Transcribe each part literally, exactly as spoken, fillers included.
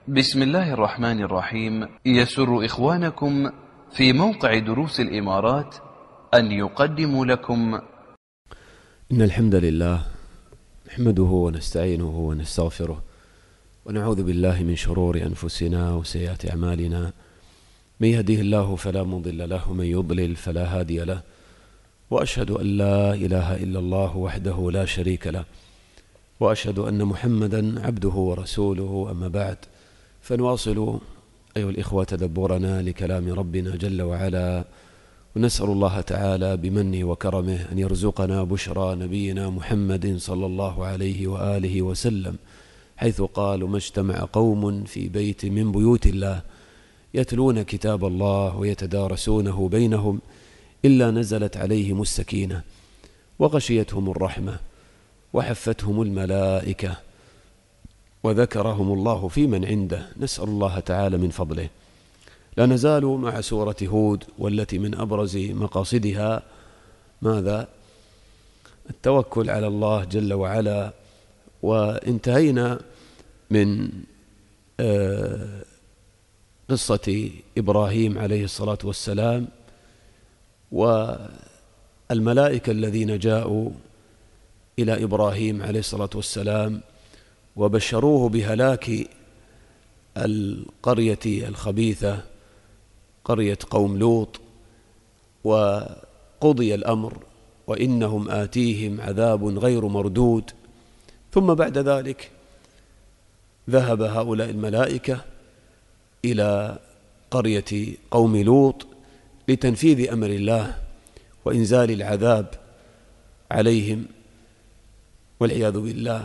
بسم الله الرحمن الرحيم. يسر إخوانكم في موقع دروس الإمارات أن يقدموا لكم إن الحمد لله نحمده ونستعينه ونستغفره ونعوذ بالله من شرور أنفسنا وسيئات أعمالنا. من يهده الله فلا مضل له ومن يضلل فلا هادي له، وأشهد أن لا إله إلا الله وحده لا شريك له، وأشهد أن محمدا عبده ورسوله. أما بعد، فنواصل أيها الإخوة تدبرنا لكلام ربنا جل وعلا، ونسأل الله تعالى بمنه وكرمه أن يرزقنا بشرى نبينا محمد صلى الله عليه وآله وسلم، حيث قال: ما اجتمع قوم في بيت من بيوت الله يتلون كتاب الله ويتدارسونه بينهم إلا نزلت عليهم السكينة وغشيتهم الرحمة وحفتهم الملائكة وذكرهم الله في من عنده. نسأل الله تعالى من فضله. لا نزال مع سورة هود، والتي من أبرز مقاصدها ماذا؟ التوكل على الله جل وعلا. وانتهينا من قصة إبراهيم عليه الصلاة والسلام والملائكة الذين جاءوا إلى إبراهيم عليه الصلاة والسلام وبشروه بهلاك القرية الخبيثة، قرية قوم لوط، وقضي الأمر وإنهم آتيهم عذاب غير مردود. ثم بعد ذلك ذهب هؤلاء الملائكة إلى قرية قوم لوط لتنفيذ أمر الله وإنزال العذاب عليهم والعياذ بالله.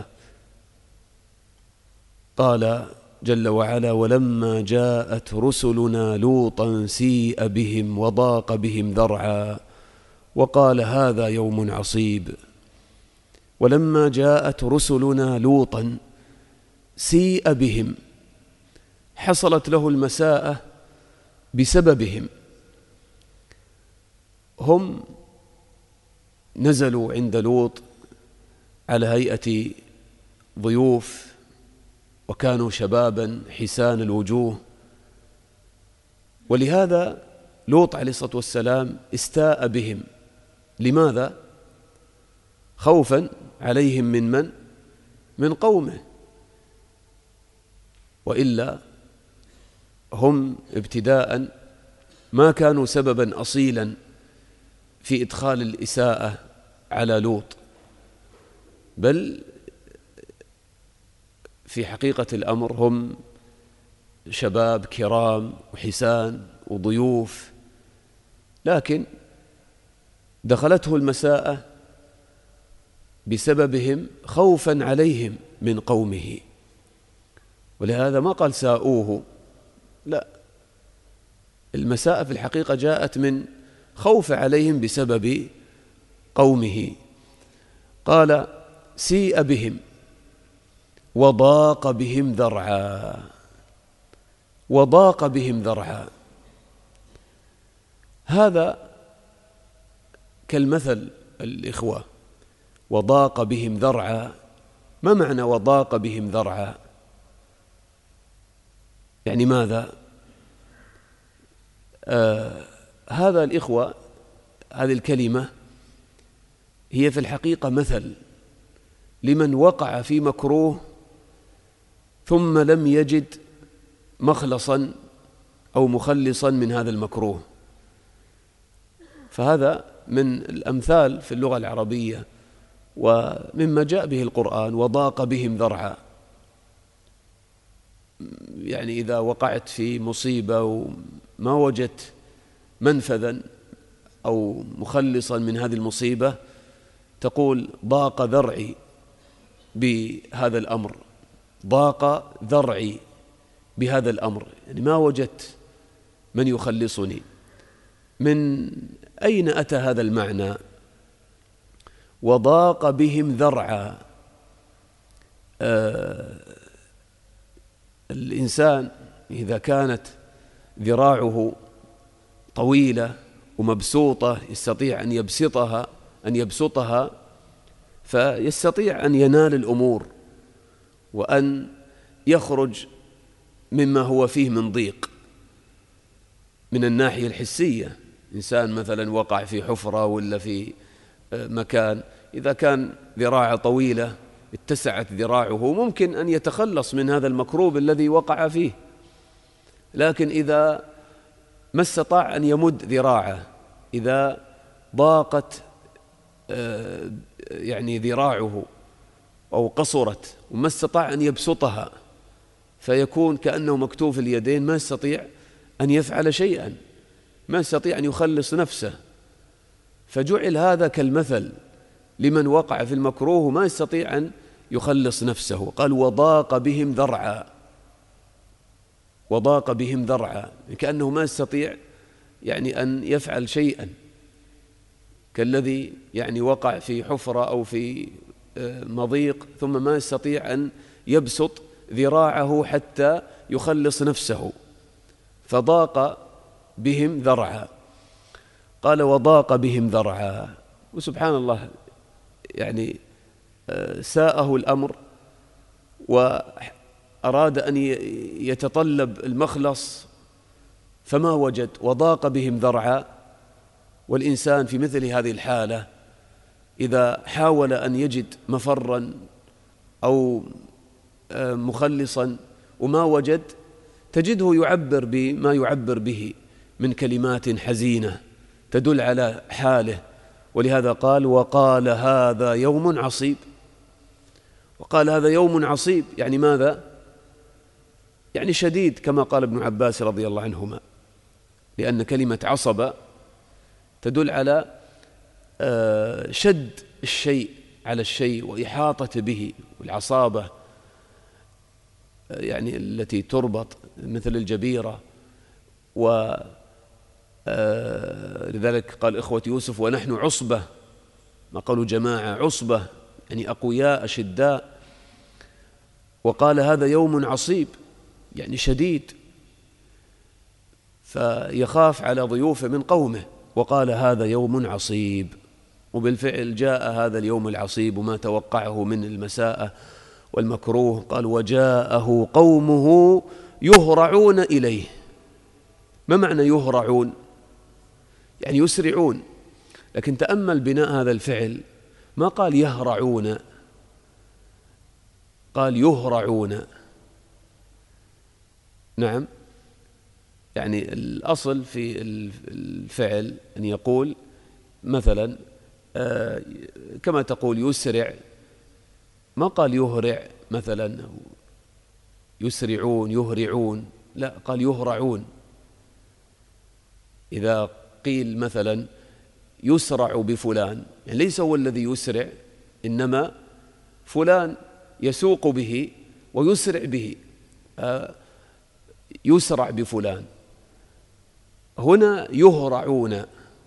قال جل وعلا: ولما جاءت رسلنا لوطا سيء بهم وضاق بهم ذرعا وقال هذا يوم عصيب. ولما جاءت رسلنا لوطا سيء بهم، حصلت له المساءة بسببهم. هم نزلوا عند لوط على هيئة ضيوف، وكانوا شبابا حسان الوجوه، ولهذا لوط عليه الصلاة والسلام استاء بهم. لماذا؟ خوفا عليهم من من؟ من قومه. وإلا هم ابتداء ما كانوا سببا أصيلا في إدخال الإساءة على لوط، بل في حقيقة الأمر هم شباب كرام وحسان وضيوف، لكن دخلته المساءة بسببهم خوفا عليهم من قومه. ولهذا ما قال ساءوه، لا، المساءة في الحقيقة جاءت من خوف عليهم بسبب قومه. قال: سيء بهم وضاق بهم ذرعا. وضاق بهم ذرعا، هذا كالمثل الإخوة. وضاق بهم ذرعا، ما معنى وضاق بهم ذرعا؟ يعني ماذا؟ آه هذا الإخوة، هذه الكلمة هي في الحقيقة مثل لمن وقع في مكروه ثم لم يجد مخلصا أو مخلصا من هذا المكروه. فهذا من الأمثال في اللغة العربية ومما جاء به القرآن. وضاق بهم ذرعا، يعني إذا وقعت في مصيبة وما وجدت منفذا أو مخلصا من هذه المصيبة، تقول: ضاق ذرعي بهذا الأمر، ضاق ذرعي بهذا الأمر، يعني ما وجدت من يخلصني. من أين أتى هذا المعنى؟ وضاق بهم ذرعا. آه الإنسان إذا كانت ذراعه طويلة ومبسوطة يستطيع أن يبسطها أن يبسطها فيستطيع أن ينال الأمور وأن يخرج مما هو فيه من ضيق من الناحية الحسية. إنسان مثلا وقع في حفرة ولا في مكان، إذا كان ذراعه طويلة اتسعت ذراعه ممكن أن يتخلص من هذا المكروب الذي وقع فيه، لكن إذا ما استطاع أن يمد ذراعه، إذا ضاقت يعني ذراعه أو قصرت وما استطاع أن يبسطها، فيكون كأنه مكتوف اليدين، ما يستطيع أن يفعل شيئا، ما يستطيع أن يخلص نفسه. فجعل هذا كالمثل لمن وقع في المكروه ما يستطيع أن يخلص نفسه. قال وضاق بهم ذرعا، وضاق بهم ذرعا، كأنه ما يستطيع يعني أن يفعل شيئا، كالذي يعني وقع في حفرة أو في مضيق ثم ما يستطيع أن يبسط ذراعه حتى يخلص نفسه، فضاق بهم ذرعا. قال وضاق بهم ذرعا، وسبحان الله يعني ساءه الأمر وأراد أن يتطلب المخلص فما وجد، وضاق بهم ذرعا. والإنسان في مثل هذه الحالة إذا حاول أن يجد مفرا أو مخلصا وما وجد، تجده يعبر بما يعبر به من كلمات حزينة تدل على حاله. ولهذا قال وقال هذا يوم عصيب. وقال هذا يوم عصيب يعني ماذا؟ يعني شديد، كما قال ابن عباس رضي الله عنهما، لأن كلمة عصب تدل على شد الشيء على الشيء وإحاطة به، والعصابة يعني التي تربط مثل الجبيرة. ولذلك قال إخوة يوسف ونحن عصبة، ما قالوا جماعة، عصبة يعني أقوياء أشداء. وقال هذا يوم عصيب يعني شديد، فيخاف على ضيوفه من قومه. وقال هذا يوم عصيب، وبالفعل جاء هذا اليوم العصيب وما توقعه من المساءة والمكروه. قال وجاءه قومه يهرعون إليه. ما معنى يهرعون؟ يعني يسرعون، لكن تأمل بناء هذا الفعل، ما قال يهرعون، قال يهرعون. نعم، يعني الأصل في الفعل أن يقول مثلا كما تقول يسرع، ما قال يهرع مثلا يسرعون يهرعون، لا، قال يهرعون. إذا قيل مثلا يسرع بفلان، يعني ليس هو الذي يسرع، إنما فلان يسوق به ويسرع به، يسرع بفلان. هنا يهرعون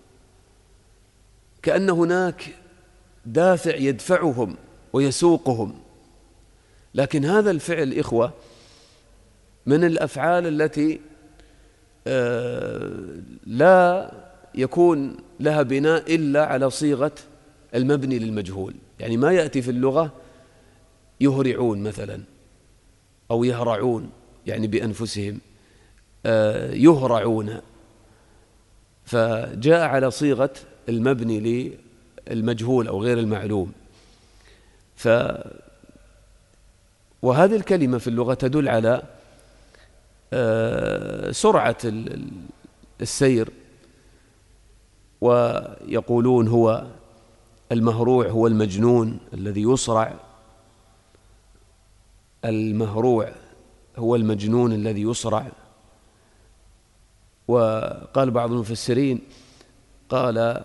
كأن هناك دافع يدفعهم ويسوقهم. لكن هذا الفعل إخوة من الأفعال التي لا يكون لها بناء إلا على صيغة المبني للمجهول. يعني ما يأتي في اللغة يهرعون مثلا أو يهرعون يعني بأنفسهم، يهرعون، فجاء على صيغة المبني للمجهول أو غير المعلوم. ف وهذه الكلمة في اللغة تدل على سرعة السير. ويقولون هو المهروع هو المجنون الذي يسرع، المهروع هو المجنون الذي يسرع. وقال بعض المفسرين قال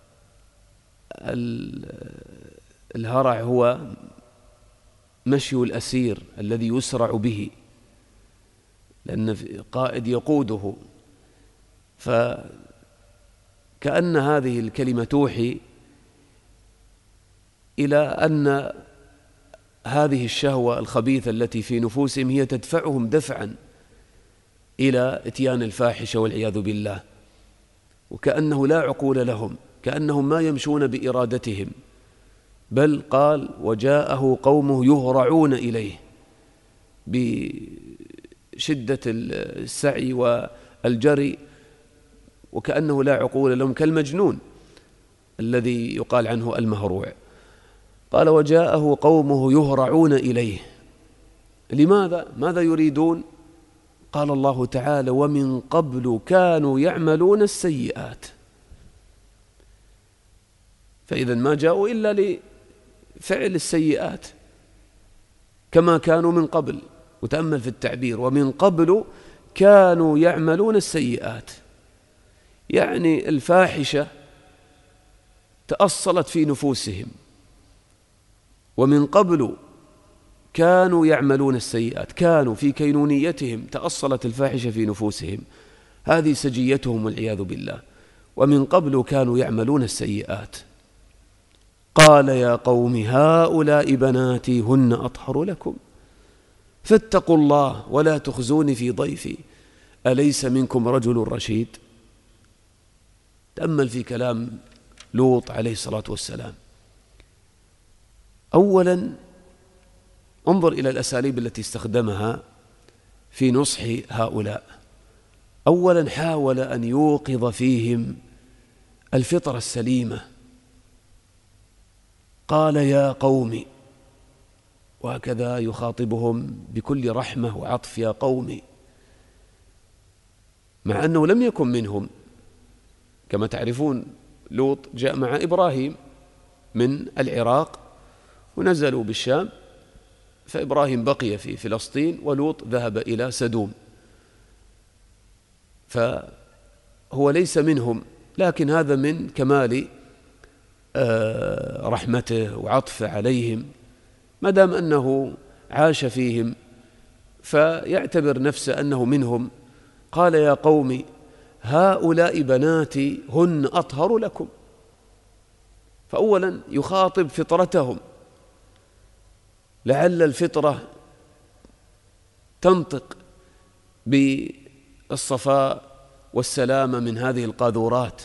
الهرع هو مشي الأسير الذي يسرع به، لأن قائد يقوده. فكأن هذه الكلمة توحي إلى أن هذه الشهوة الخبيثة التي في نفوسهم هي تدفعهم دفعا إلى إتيان الفاحشة والعياذ بالله، وكأنه لا عقول لهم، كأنهم ما يمشون بإرادتهم، بل قال وجاءه قومه يهرعون إليه شدة السعي والجري، وكأنه لا عقول لهم، كالمجنون الذي يقال عنه المهروع. قال وجاءه قومه يهرعون إليه. لماذا؟ ماذا يريدون؟ قال الله تعالى ومن قبل كانوا يعملون السيئات. فإذا ما جاءوا إلا لفعل السيئات كما كانوا من قبل. وتأمل في التعبير، ومن قبل كانوا يعملون السيئات، يعني الفاحشة تأصلت في نفوسهم. ومن قبل كانوا يعملون السيئات، كانوا في كينونيتهم تأصلت الفاحشة في نفوسهم، هذه سجيتهم والعياذ بالله. ومن قبل كانوا يعملون السيئات. قال يا قوم هؤلاء بناتي هن أطهر لكم فاتقوا الله ولا تخزوني في ضيفي أليس منكم رجل رشيد. تأمل في كلام لوط عليه الصلاة والسلام. أولا انظر إلى الأساليب التي استخدمها في نصح هؤلاء. أولا حاول أن يوقظ فيهم الفطرة السليمة. قال يا قوم، وهكذا يخاطبهم بكل رحمة وعطف، يا قوم، مع أنه لم يكن منهم. كما تعرفون لوط جاء مع إبراهيم من العراق ونزلوا بالشام، فإبراهيم بقي في فلسطين ولوط ذهب إلى سدوم، فهو ليس منهم، لكن هذا من كمال رحمته وعطفه عليهم، ما دام أنه عاش فيهم فيعتبر نفسه أنه منهم. قال يا قوم هؤلاء بناتي هن أطهر لكم. فأولا يخاطب فطرتهم، لعل الفطرة تنطق بالصفاء والسلامة من هذه القاذورات.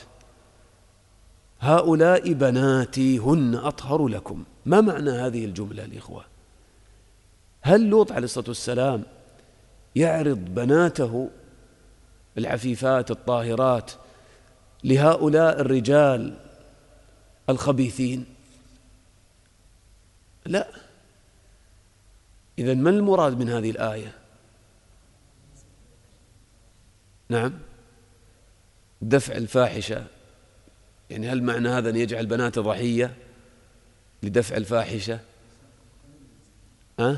هؤلاء بناتي هن أطهر لكم. ما معنى هذه الجملة الإخوة؟ هل لوط عليه الصلاة والسلام يعرض بناته العفيفات الطاهرات لهؤلاء الرجال الخبيثين؟ لا. إذن ما المراد من هذه الآية؟ نعم، دفع الفاحشة. يعني هل معنى هذا أن يجعل بنات ضحية لدفع الفاحشة؟ أه؟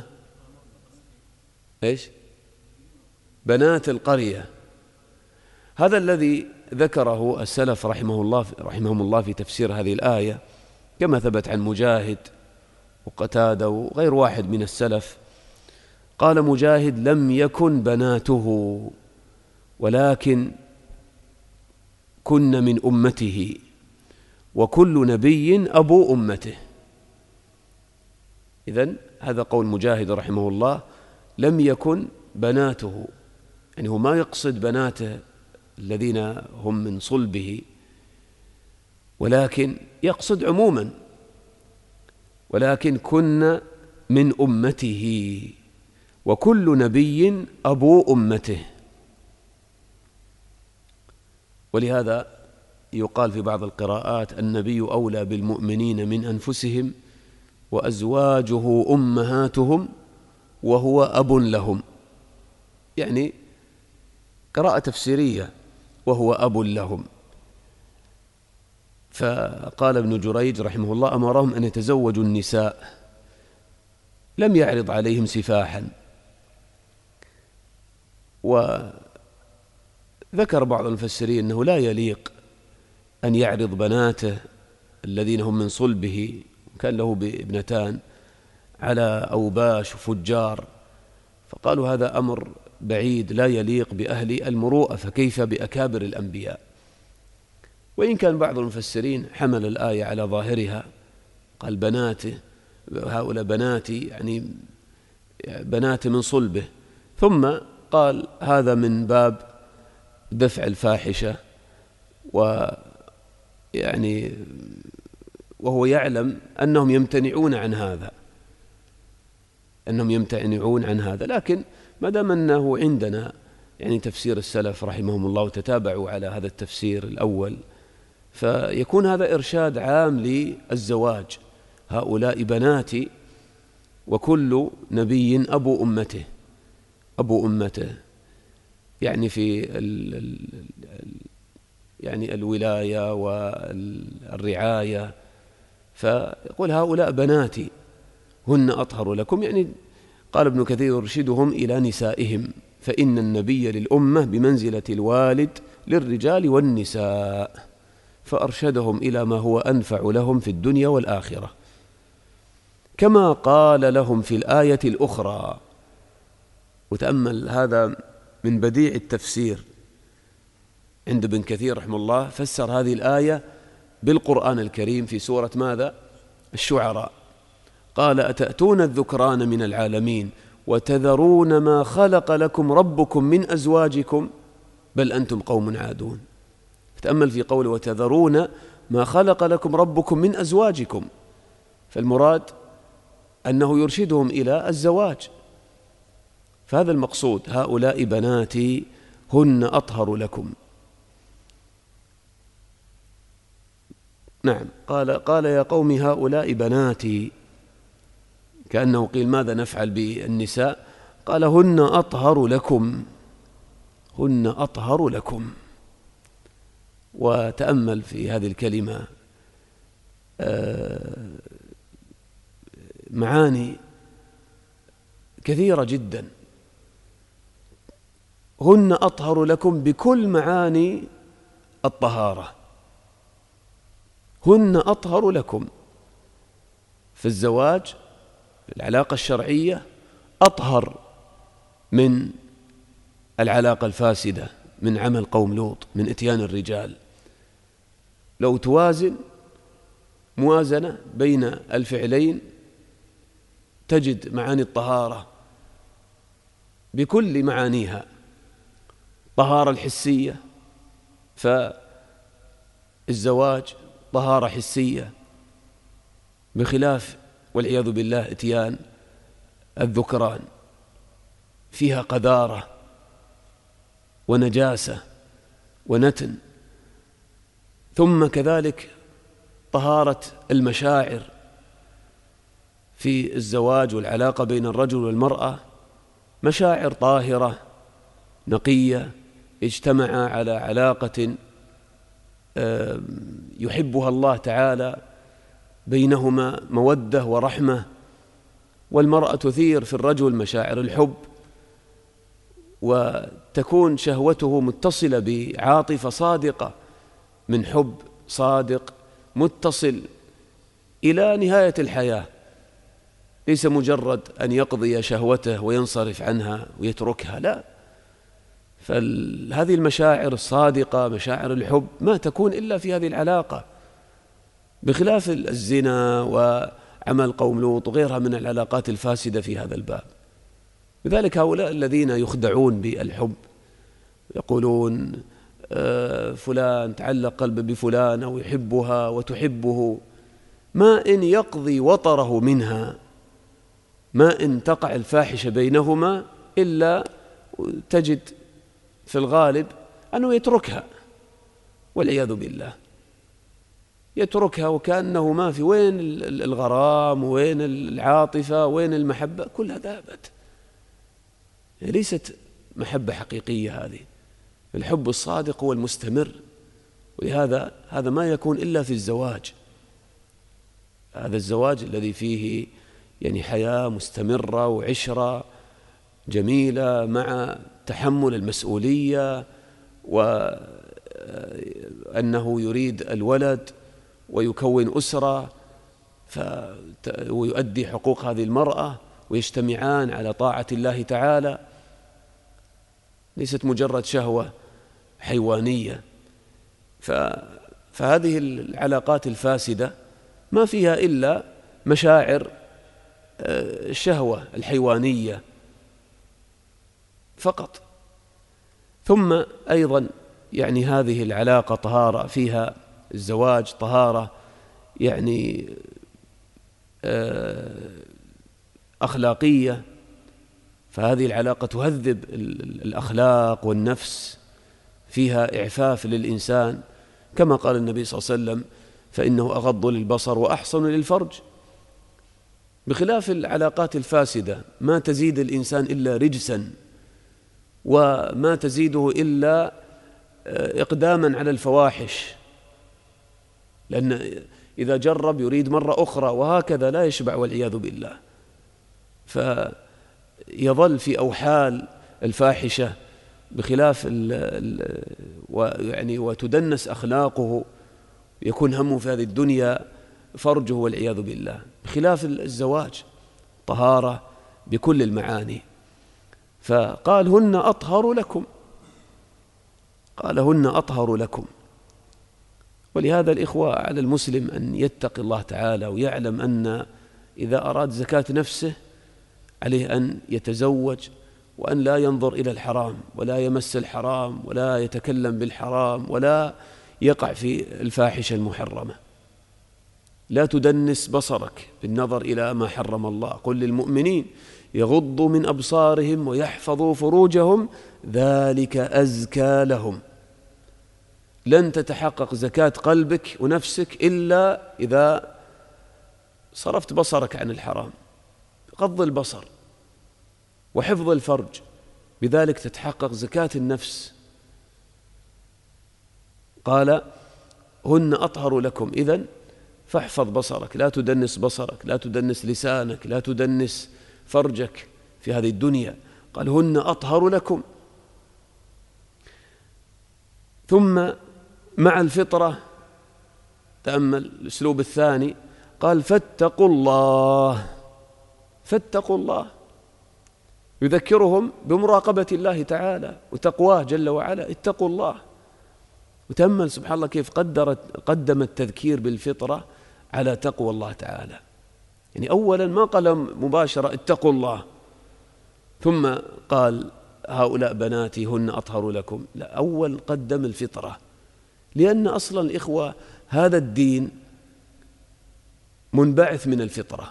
إيش؟ بنات القرية. هذا الذي ذكره السلف رحمه الله رحمهم الله في تفسير هذه الآية، كما ثبت عن مجاهد وقتادة وغير واحد من السلف. قال مجاهد لم يكن بناته ولكن كن من أمته، وكل نبي أبو أمته. إذن هذا قول مجاهد رحمه الله، لم يكن بناته، يعني هو ما يقصد بناته الذين هم من صلبه، ولكن يقصد عموما، ولكن كن من أمته، وكل نبي أبو أمته. ولهذا يقال في بعض القراءات النبي أولى بالمؤمنين من أنفسهم وأزواجه أمهاتهم وهو أب لهم، يعني قراءة تفسيرية، وهو أب لهم. فقال ابن جريج رحمه الله أمرهم أن يتزوجوا النساء، لم يعرض عليهم سفاحا. وذكر بعض المفسرين أنه لا يليق أن يعرض بناته الذين هم من صلبه، كان له ابنتان، على أوباش وفجار، فقالوا هذا أمر بعيد لا يليق بأهل المروءة، فكيف بأكابر الأنبياء؟ وإن كان بعض المفسرين حمل الآية على ظاهرها، قال بناته، هؤلاء بناتي يعني بنات من صلبه، ثم قال هذا من باب دفع الفاحشة، ويعني وهو يعلم أنهم يمتنعون عن هذا أنهم يمتنعون عن هذا لكن ما دام أنه عندنا يعني تفسير السلف رحمهم الله وتتابعوا على هذا التفسير الأول، فيكون هذا إرشاد عام للزواج. هؤلاء بناتي، وكل نبي أبو أمته، أبو أمته يعني في ال ال يعني الولاية والرعاية. فيقول هؤلاء بناتي هن أطهر لكم، يعني قال ابن كثير يرشدهم إلى نسائهم، فإن النبي للأمة بمنزلة الوالد للرجال والنساء، فأرشدهم إلى ما هو أنفع لهم في الدنيا والآخرة، كما قال لهم في الآية الأخرى. وتأمل هذا من بديع التفسير عند ابن كثير رحمه الله، فسر هذه الآية بالقرآن الكريم في سورة ماذا؟ الشعراء. قال أتأتون الذكران من العالمين وتذرون ما خلق لكم ربكم من أزواجكم بل أنتم قوم عادون. تأمل في قوله وتذرون ما خلق لكم ربكم من أزواجكم، فالمراد أنه يرشدهم إلى الزواج. فهذا المقصود، هؤلاء بناتي هن أطهر لكم. نعم، قال قال يا قوم هؤلاء بناتي، كأنه قيل ماذا نفعل بالنساء؟ قال هن أطهر لكم، هن أطهر لكم. وتأمل في هذه الكلمة معاني كثيرة جدا. هن أطهر لكم بكل معاني الطهارة، هن أطهر لكم في الزواج، العلاقة الشرعية أطهر من العلاقة الفاسدة، من عمل قوم لوط، من إتيان الرجال. لو توازن موازنة بين الفعلين تجد معاني الطهارة بكل معانيها. طهارة الحسية، فالزواج طهارة حسية، بخلاف والعياذ بالله إتيان الذكران، فيها قذارة ونجاسة ونتن. ثم كذلك طهارة المشاعر في الزواج والعلاقة بين الرجل والمرأة، مشاعر طاهرة نقية اجتمعا على علاقة يحبها الله تعالى، بينهما مودة ورحمة. والمرأة تثير في الرجل مشاعر الحب، وتكون شهوته متصلة بعاطفة صادقة من حب صادق متصل إلى نهاية الحياة، ليس مجرد أن يقضي شهوته وينصرف عنها ويتركها، لا. فهذه المشاعر الصادقة، مشاعر الحب، ما تكون إلا في هذه العلاقة، بخلاف الزنا وعمل قوم لوط وغيرها من العلاقات الفاسدة في هذا الباب. لذلك هؤلاء الذين يخدعون بالحب يقولون فلان تعلق قلبه بفلان أو يحبها وتحبه، ما إن يقضي وطره منها، ما إن تقع الفاحشة بينهما، إلا تجد في الغالب أنه يتركها والعياذ بالله، يتركها وكأنه ما في. وين الغرام وين العاطفة وين المحبة؟ كلها ذهبت، ليست محبة حقيقية هذه. الحب الصادق هو المستمر، ولهذا هذا ما يكون إلا في الزواج، هذا الزواج الذي فيه يعني حياة مستمرة وعشرة جميلة مع تحمل المسؤولية، وأنه يريد الولد ويكون أسرة ويؤدي حقوق هذه المرأة ويجتمعان على طاعة الله تعالى، ليست مجرد شهوة حيوانية. فهذه العلاقات الفاسدة ما فيها إلا مشاعر الشهوة الحيوانية فقط. ثم أيضا يعني هذه العلاقة طهارة، فيها الزواج طهارة يعني أخلاقية، فهذه العلاقة تهذب الأخلاق والنفس، فيها إعفاف للإنسان، كما قال النبي صلى الله عليه وسلم: فإنه أغض للبصر وأحصن للفرج. بخلاف العلاقات الفاسدة ما تزيد الإنسان إلا رجسا، وما تزيده إلا إقداما على الفواحش، لأن إذا جرب يريد مرة أخرى، وهكذا لا يشبع والعياذ بالله. فيظل في أوحال الفاحشة، بخلاف ال ال ويعني وتدنس أخلاقه، يكون همه في هذه الدنيا فرجه والعياذ بالله، بخلاف الزواج طهارة بكل المعاني. فقال: هن أطهر لكم، قال: هن أطهر لكم. ولهذا الإخوة على المسلم أن يتقي الله تعالى، ويعلم أن إذا أراد زكاة نفسه عليه أن يتزوج، وأن لا ينظر إلى الحرام، ولا يمس الحرام، ولا يتكلم بالحرام، ولا يقع في الفاحشة المحرمة. لا تدنس بصرك بالنظر إلى ما حرم الله. قل للمؤمنين يغضوا من أبصارهم ويحفظوا فروجهم ذلك أزكى لهم. لن تتحقق زكاة قلبك ونفسك إلا إذا صرفت بصرك عن الحرام. غض البصر وحفظ الفرج، بذلك تتحقق زكاة النفس. قال: هن أطهر لكم، إذن فاحفظ بصرك، لا تدنس بصرك، لا تدنس لسانك، لا تدنس فرجك في هذه الدنيا. قال: هن أطهر لكم. ثم مع الفطرة تأمل الأسلوب الثاني، قال: فاتقوا الله. فاتقوا الله، يذكرهم بمراقبة الله تعالى وتقواه جل وعلا. اتقوا الله. وتأمل سبحان الله كيف قدرت قدم التذكير بالفطرة على تقوى الله تعالى. يعني أولا ما قال مباشرة اتقوا الله ثم قال هؤلاء بناتي هن أطهر لكم، لا، أول قدم الفطرة، لأن أصلا الإخوة هذا الدين منبعث من الفطرة.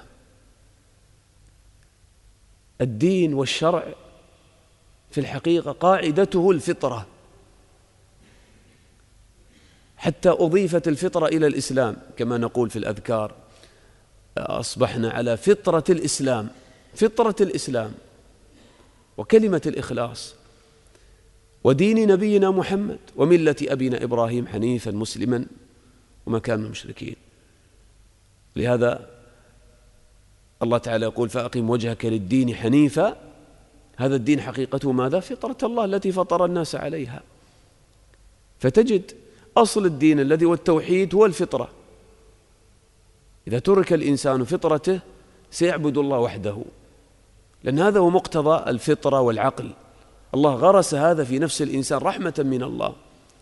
الدين والشرع في الحقيقة قاعدته الفطرة، حتى أضيفت الفطرة إلى الإسلام، كما نقول في الأذكار: أصبحنا على فطرة الإسلام. فطرة الإسلام وكلمة الإخلاص ودين نبينا محمد وملة أبينا إبراهيم حنيفا مسلما وما كان من المشركين. لهذا الله تعالى يقول: فأقم وجهك للدين حنيفا. هذا الدين حقيقته ماذا؟ فطرة الله التي فطر الناس عليها. فتجد أصل الدين الذي هو التوحيد هو الفطرة. إذا ترك الإنسان فطرته سيعبد الله وحده، لأن هذا هو مقتضى الفطرة والعقل. الله غرس هذا في نفس الإنسان رحمة من الله.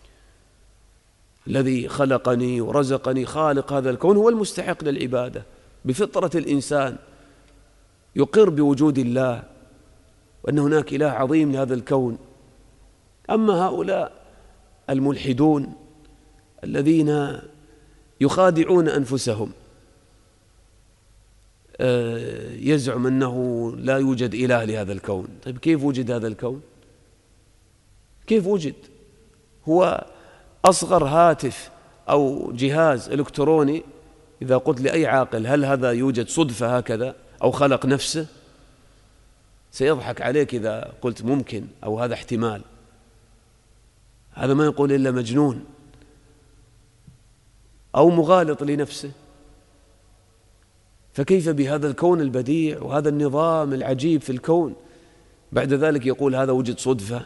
الذي خلقني ورزقني، خالق هذا الكون، هو المستحق للعبادة بفطرة الإنسان، يقر بوجود الله وأن هناك إله عظيم لهذا الكون. أما هؤلاء الملحدون الذين يخادعون أنفسهم، يزعم أنه لا يوجد إله لهذا الكون. طيب كيف وجد هذا الكون؟ كيف وجد؟ هو أصغر هاتف أو جهاز إلكتروني، إذا قلت لأي عاقل هل هذا يوجد صدفة هكذا أو خلق نفسه، سيضحك عليك إذا قلت ممكن أو هذا احتمال. هذا ما يقول إلا مجنون أو مغالط لنفسه. فكيف بهذا الكون البديع وهذا النظام العجيب في الكون بعد ذلك يقول هذا وجد صدفة؟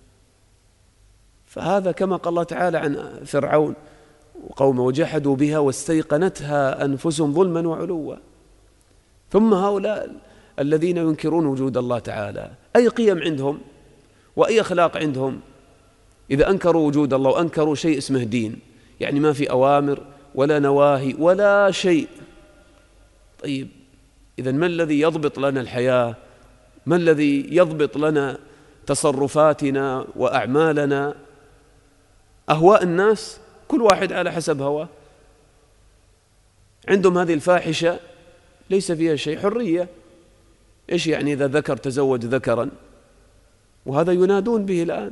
فهذا كما قال الله تعالى عن فرعون وقومه: وجحدوا بها واستيقنتها أنفسهم ظلما وعلوا. ثم هؤلاء الذين ينكرون وجود الله تعالى، أي قيم عندهم وأي أخلاق عندهم إذا أنكروا وجود الله وأنكروا شيء اسمه دين؟ يعني ما في أوامر ولا نواهي ولا شيء. طيب إذن ما الذي يضبط لنا الحياة؟ ما الذي يضبط لنا تصرفاتنا وأعمالنا؟ أهواء الناس، كل واحد على حسب هواه. عندهم هذه الفاحشة ليس فيها شيء، حرية، إيش يعني إذا ذكر تزوج ذكرا؟ وهذا ينادون به الآن.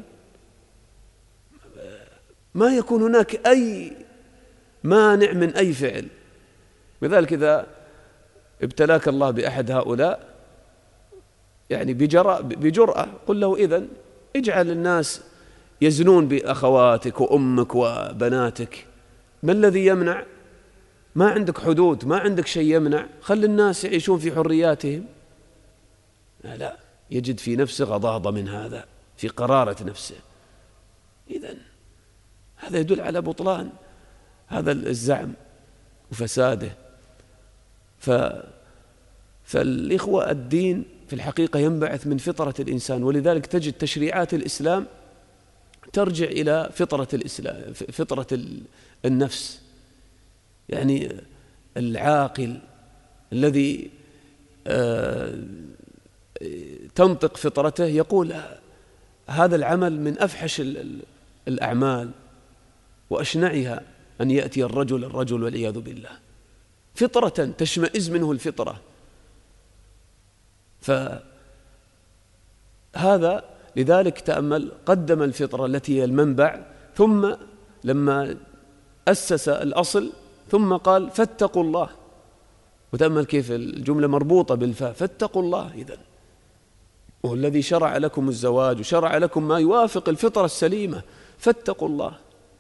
ما يكون هناك أي مانع من أي فعل. لذلك إذا ابتلاك الله بأحد هؤلاء يعني بجرأة قل له إذن اجعل الناس يزنون بأخواتك وأمك وبناتك، ما الذي يمنع؟ ما عندك حدود، ما عندك شيء يمنع، خلي الناس يعيشون في حرياتهم. لا, لا يجد في نفسه غضاضة من هذا، في قرارة نفسه. إذن هذا يدل على بطلان هذا الزعم وفساده. ف... فالإخوة الدين في الحقيقة ينبعث من فطرة الإنسان، ولذلك تجد تشريعات الإسلام ترجع إلى فطرة الإسلام، فطرة النفس. يعني العاقل الذي تنطق فطرته يقول هذا العمل من أفحش الأعمال وأشنعها أن يأتي الرجل الرجل والعياذ بالله، فطرة تشمئز منه الفطرة. فهذا لذلك تأمل قدم الفطرة التي هي المنبع، ثم لما أسس الأصل ثم قال فاتقوا الله، وتأمل كيف الجملة مربوطة بالفاء، فاتقوا الله. إذن وهو الذي شرع لكم الزواج وشرع لكم ما يوافق الفطرة السليمة، فاتقوا الله.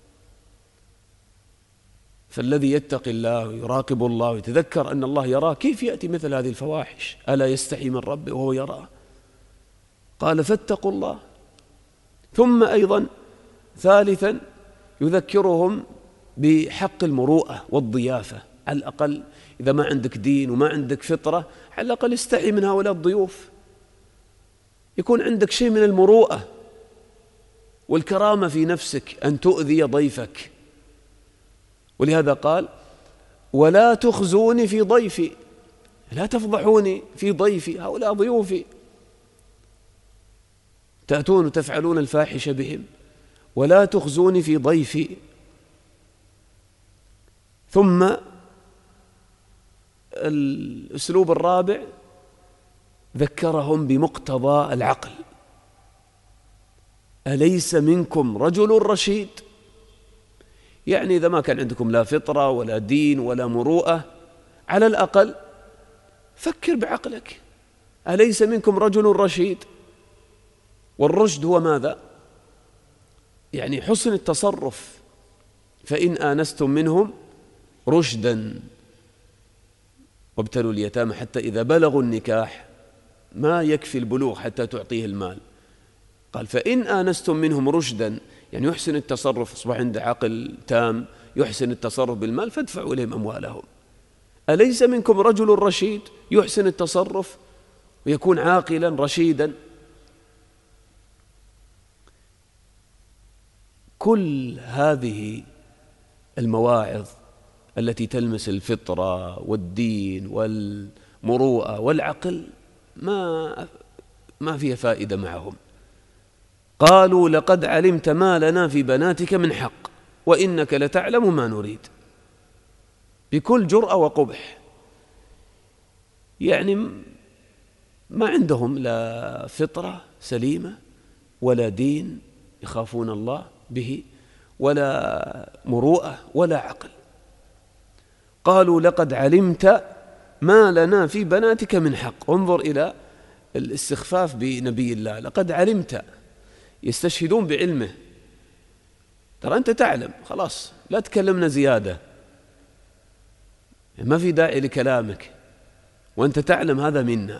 فالذي يتقي الله ويراقب الله ويتذكر أن الله يراه كيف يأتي مثل هذه الفواحش؟ ألا يستحي من ربه وهو يراه؟ قال فاتقوا الله. ثم أيضا ثالثا يذكرهم بحق المروءة والضيافة. على الأقل إذا ما عندك دين وما عندك فطرة، على الأقل استحي من هؤلاء الضيوف، يكون عندك شيء من المروءة والكرامة في نفسك أن تؤذي ضيفك. ولهذا قال ولا تخزوني في ضيفي، لا تفضحوني في ضيفي، هؤلاء ضيوفي، تأتون وتفعلون الفاحش بهم، ولا تخزوني في ضيفي. ثم الأسلوب الرابع ذكرهم بمقتضى العقل. أليس منكم رجل رشيد؟ يعني إذا ما كان عندكم لا فطرة ولا دين ولا مروءة، على الأقل فكر بعقلك. أليس منكم رجل رشيد؟ والرشد هو ماذا؟ يعني حسن التصرف. فإن آنستم منهم رشدا وابتلوا اليتامى حتى إذا بلغوا النكاح، ما يكفي البلوغ حتى تعطيه المال. قال فإن آنستم منهم رشدا، يعني يحسن التصرف، أصبح عنده عقل تام يحسن التصرف بالمال، فادفعوا إليهم أموالهم. أليس منكم رجل رشيد يحسن التصرف ويكون عاقلا رشيدا؟ كل هذه المواعظ التي تلمس الفطرة والدين والمروءة والعقل ما ما فيها فائدة معهم. قالوا لقد علمت ما لنا في بناتك من حق وإنك لتعلم ما نريد، بكل جرأة وقبح. يعني ما عندهم لا فطرة سليمة ولا دين يخافون الله به ولا مروءة ولا عقل. قالوا لقد علمت ما لنا في بناتك من حق. انظر إلى الاستخفاف بنبي الله، لقد علمت، يستشهدون بعلمه. ترى أنت تعلم، خلاص لا تكلمنا زيادة، ما في داعي لكلامك وأنت تعلم هذا منا.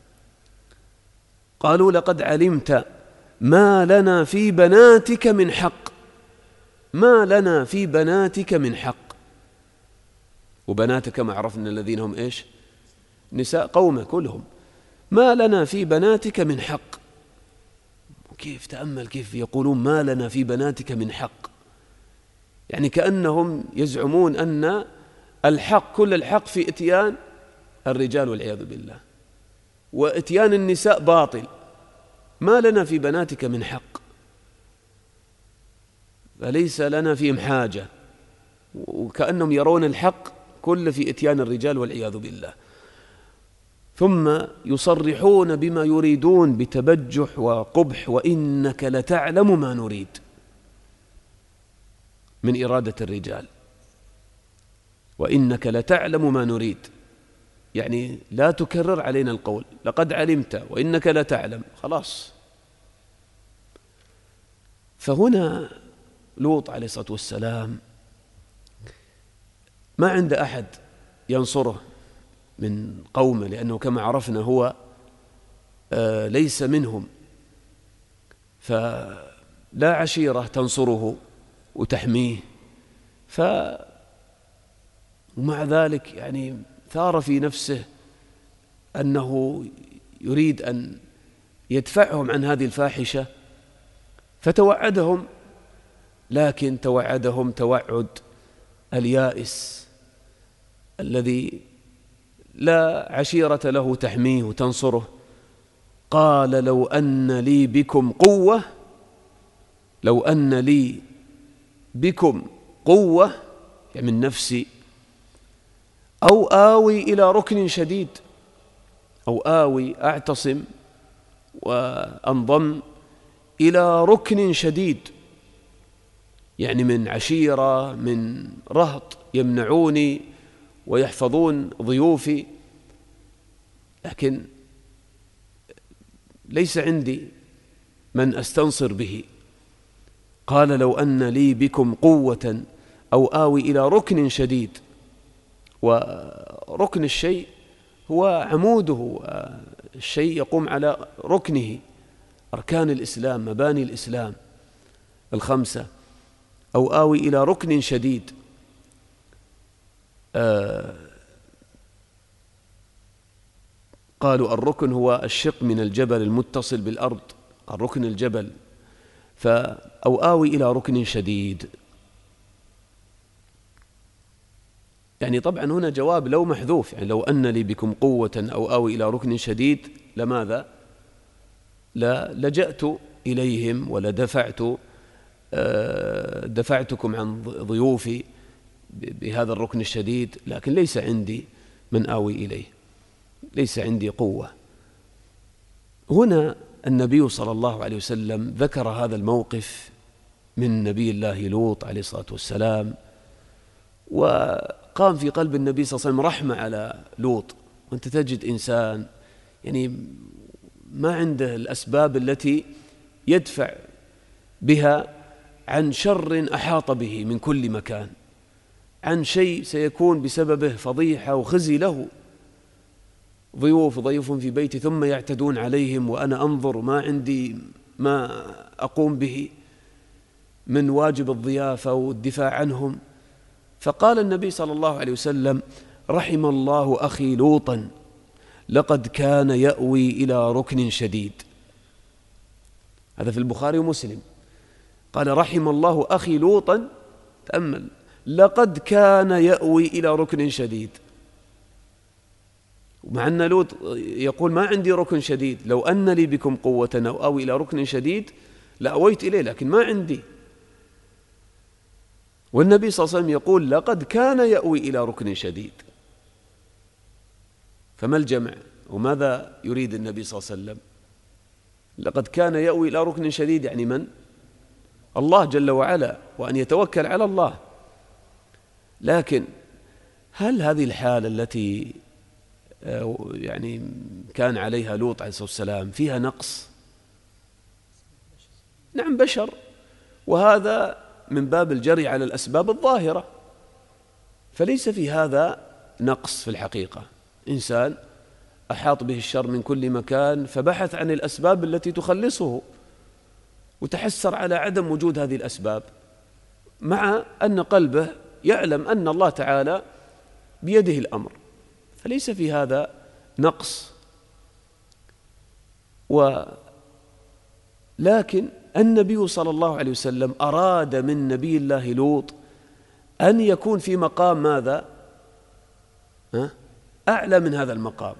قالوا لقد علمت ما لنا في بناتك من حق، ما لنا في بناتك من حق. وبناتك ما عرفنا الذين هم إيش؟ نساء قومه كلهم. ما لنا في بناتك من حق. كيف تأمل كيف يقولون ما لنا في بناتك من حق، يعني كأنهم يزعمون أن الحق كل الحق في إتيان الرجال والعياذ بالله، وإتيان النساء باطل. ما لنا في بناتك من حق، فليس لنا فيهم حاجة، وكأنهم يرون الحق كل في إتيان الرجال والعياذ بالله. ثم يصرحون بما يريدون بتبجح وقبح: وإنك لتعلم ما نريد، من إرادة الرجال. وإنك لتعلم ما نريد، يعني لا تكرر علينا القول، لقد علمت وإنك لتعلم، خلاص. فهنا لوط عليه الصلاة والسلام ما عند أحد ينصره من قومه، لأنه كما عرفنا هو ليس منهم، فلا عشيرة تنصره وتحميه. ف ومع ذلك يعني ثار في نفسه أنه يريد أن يدفعهم عن هذه الفاحشة، فتوعدهم، لكن توعدهم توعد اليائس الذي لا عشيرة له تحميه وتنصره. قال: لو أن لي بكم قوة، لو أن لي بكم قوة يعني من نفسي، أو آوي إلى ركن شديد، أو آوي أعتصم وأنضم إلى ركن شديد، يعني من عشيرة، من رهط يمنعوني ويحفظون ضيوفي، لكن ليس عندي من أستنصر به. قال: لو أن لي بكم قوة أو آوي إلى ركن شديد. وركن الشيء هو عموده، الشيء يقوم على ركنه، أركان الإسلام، مباني الإسلام الخمسة. أو آوي إلى ركن شديد، آه قالوا الركن هو الشق من الجبل المتصل بالأرض، الركن الجبل. أو آوي إلى ركن شديد، يعني طبعا هنا جواب لو محذوف، يعني لو أن لي بكم قوة أو آوي إلى ركن شديد، لماذا؟ لا لجأت إليهم ولا دفعت دفعتكم عن ضيوفي بهذا الركن الشديد، لكن ليس عندي من آوي إليه، ليس عندي قوة. هنا النبي صلى الله عليه وسلم ذكر هذا الموقف من نبي الله لوط عليه الصلاة والسلام، وقام في قلب النبي صلى الله عليه وسلم رحمة على لوط. وأنت تجد إنسان يعني ما عنده الأسباب التي يدفع بها عن شر أحاط به من كل مكان، عن شيء سيكون بسببه فضيحة وخزي له، ضيوف ضيوف في بيتي ثم يعتدون عليهم وأنا أنظر ما عندي ما أقوم به من واجب الضيافة والدفاع عنهم. فقال النبي صلى الله عليه وسلم: رحم الله أخي لوطا، لقد كان يأوي إلى ركن شديد. هذا في البخاري ومسلم. قال: رحم الله أخي لوطا، تأمل، لقد كان يأوي إلى ركن شديد. ومع أن لوط يقول ما عندي ركن شديد، لو أن لي بكم قوة أو آوي إلى ركن شديد لأويت إليه، لكن ما عندي. والنبي صلى الله عليه وسلم يقول: لقد كان يأوي إلى ركن شديد. فما الجمع؟ وماذا يريد النبي صلى الله عليه وسلم؟ لقد كان يأوي إلى ركن شديد يعني من؟ الله جل وعلا، وأن يتوكل على الله. لكن هل هذه الحالة التي يعني كان عليها لوط عليه الصلاة والسلام فيها نقص؟ نعم، بشر، وهذا من باب الجري على الأسباب الظاهرة، فليس في هذا نقص في الحقيقة. إنسان أحاط به الشر من كل مكان، فبحث عن الأسباب التي تخلصه وتحسر على عدم وجود هذه الأسباب، مع أن قلبه يعلم أن الله تعالى بيده الأمر، فليس في هذا نقص. ولكن النبي صلى الله عليه وسلم أراد من نبي الله لوط أن يكون في مقام ماذا؟ ها؟ أعلى من هذا المقام،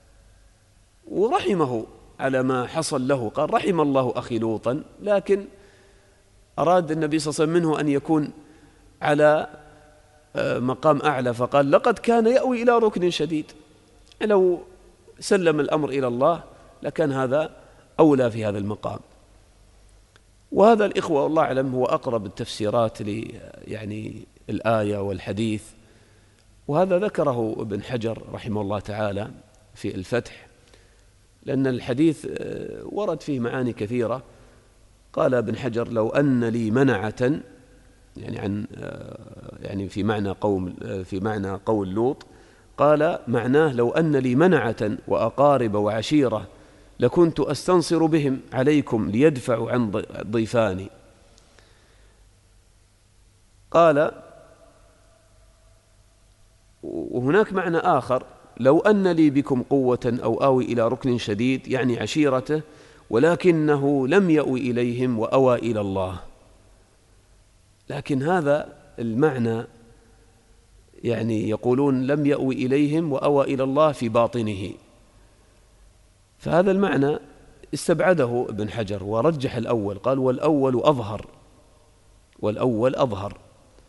ورحمه على ما حصل له. قال: رحم الله أخي لوطا، لكن أراد النبي صلى الله عليه وسلم منه أن يكون على مقام أعلى، فقال: لقد كان يأوي إلى ركن شديد. لو سلم الأمر إلى الله لكان هذا أولى في هذا المقام. وهذا الإخوة والله أعلم هو أقرب التفسيرات ل يعني الآية والحديث، وهذا ذكره ابن حجر رحمه الله تعالى في الفتح، لأن الحديث ورد فيه معاني كثيرة. قال ابن حجر: لو أن لي منعة، يعني عن يعني في معنى قوم في معنى قول لوط، قال معناه: لو أن لي منعة وأقارب وعشيرة لكنت أستنصر بهم عليكم ليدفعوا عن ضيفاني. قال: وهناك معنى آخر: لو أن لي بكم قوة أو آوي إلى ركن شديد، يعني عشيرته، ولكنه لم يأوي إليهم وأوى إلى الله. لكن هذا المعنى يعني يقولون لم يأوي إليهم وأوى إلى الله في باطنه، فهذا المعنى استبعده ابن حجر ورجح الأول، قال: والأول أظهر، والأول أظهر.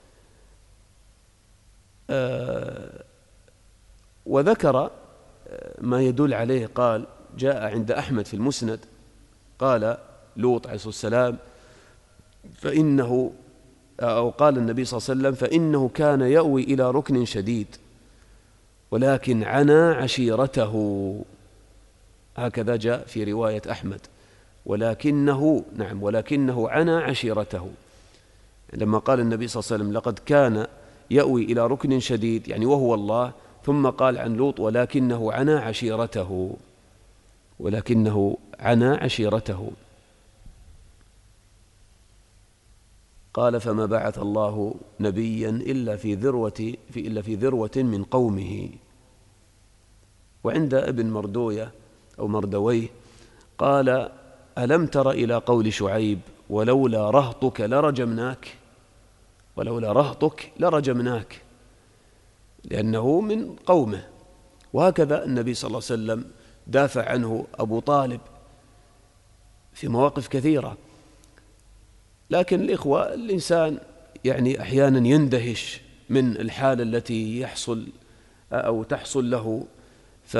آه وذكر ما يدل عليه، قال: جاء عند أحمد في المسند، قال لوط عليه الصلاة والسلام: فإنه أو قال النبي صلى الله عليه وسلم: فإنه كان يأوي إلى ركن شديد ولكن عنا عشيرته. هكذا جاء في رواية أحمد، ولكنه نعم ولكنه عنا عشيرته. لما قال النبي صلى الله عليه وسلم: لقد كان يأوي إلى ركن شديد، يعني وهو الله، ثم قال عن لوط: ولكنه عنا عشيرته، ولكنه عنا عشيرته. قال: فما بعث الله نبيا إلا في ذروة في إلا في ذروة من قومه. وعند ابن مردوية أو مردويه قال: ألم تر إلى قول شعيب: ولولا رهطك لرجمناك، ولولا رهطك لرجمناك، لأنه من قومه. وهكذا النبي صلى الله عليه وسلم دافع عنه أبو طالب في مواقف كثيرة. لكن الإخوة، الإنسان يعني أحيانا يندهش من الحالة التي يحصل أو تحصل له، ف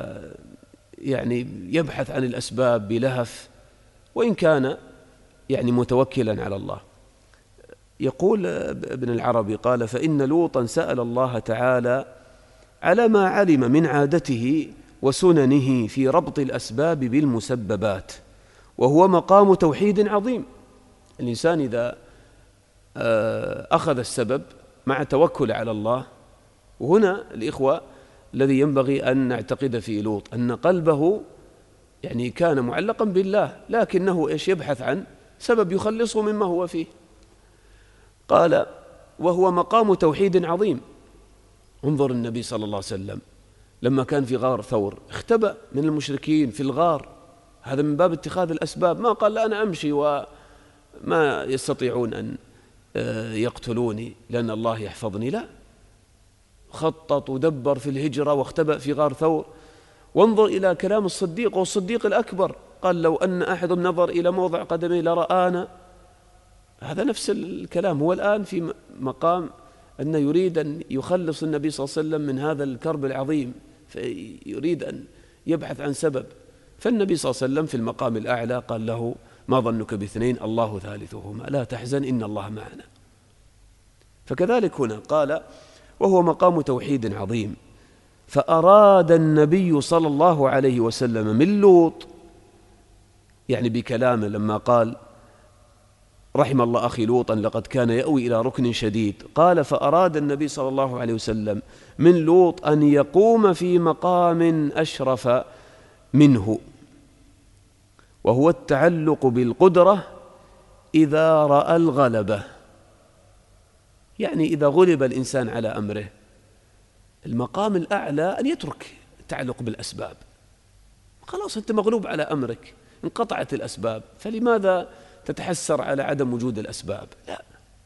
يعني يبحث عن الأسباب بلهف، وإن كان يعني متوكلا على الله. يقول ابن العربي، قال: فإن لوطا سأل الله تعالى على ما علم من عادته وسننه في ربط الأسباب بالمسببات، وهو مقام توحيد عظيم. الإنسان إذا أخذ السبب مع توكل على الله، وهنا الإخوة الذي ينبغي أن نعتقد في لوط أن قلبه يعني كان معلقا بالله، لكنه إيش يبحث عن سبب يخلصه مما هو فيه. قال: وهو مقام توحيد عظيم. انظر النبي صلى الله عليه وسلم لما كان في غار ثور اختبأ من المشركين في الغار، هذا من باب اتخاذ الأسباب، ما قال: لا أنا أمشي وما يستطيعون أن يقتلوني لأن الله يحفظني، لا، خطط ودبر في الهجرة واختبأ في غار ثور. وانظر إلى كلام الصديق، والصديق الأكبر قال: لو أن أحد نظر إلى موضع قدمي لرآنا. هذا نفس الكلام، هو الآن في مقام أن يريد أن يخلص النبي صلى الله عليه وسلم من هذا الكرب العظيم، فيريد أن يبحث عن سبب. فالنبي صلى الله عليه وسلم في المقام الأعلى قال له: ما ظنك باثنين الله ثالثهما لا تحزن إن الله معنا. فكذلك هنا قال: وهو مقام توحيد عظيم. فأراد النبي صلى الله عليه وسلم من لوط، يعني بكلامه لما قال: رحم الله أخي لوطا لقد كان يأوي إلى ركن شديد، قال: فأراد النبي صلى الله عليه وسلم من لوط أن يقوم في مقام أشرف منه، وهو التعلق بالقدرة إذا رأى الغلبة. يعني إذا غلب الإنسان على أمره، المقام الأعلى أن يترك التعلق بالأسباب. خلاص أنت مغلوب على أمرك، انقطعت الأسباب، فلماذا تتحسر على عدم وجود الأسباب؟ لا،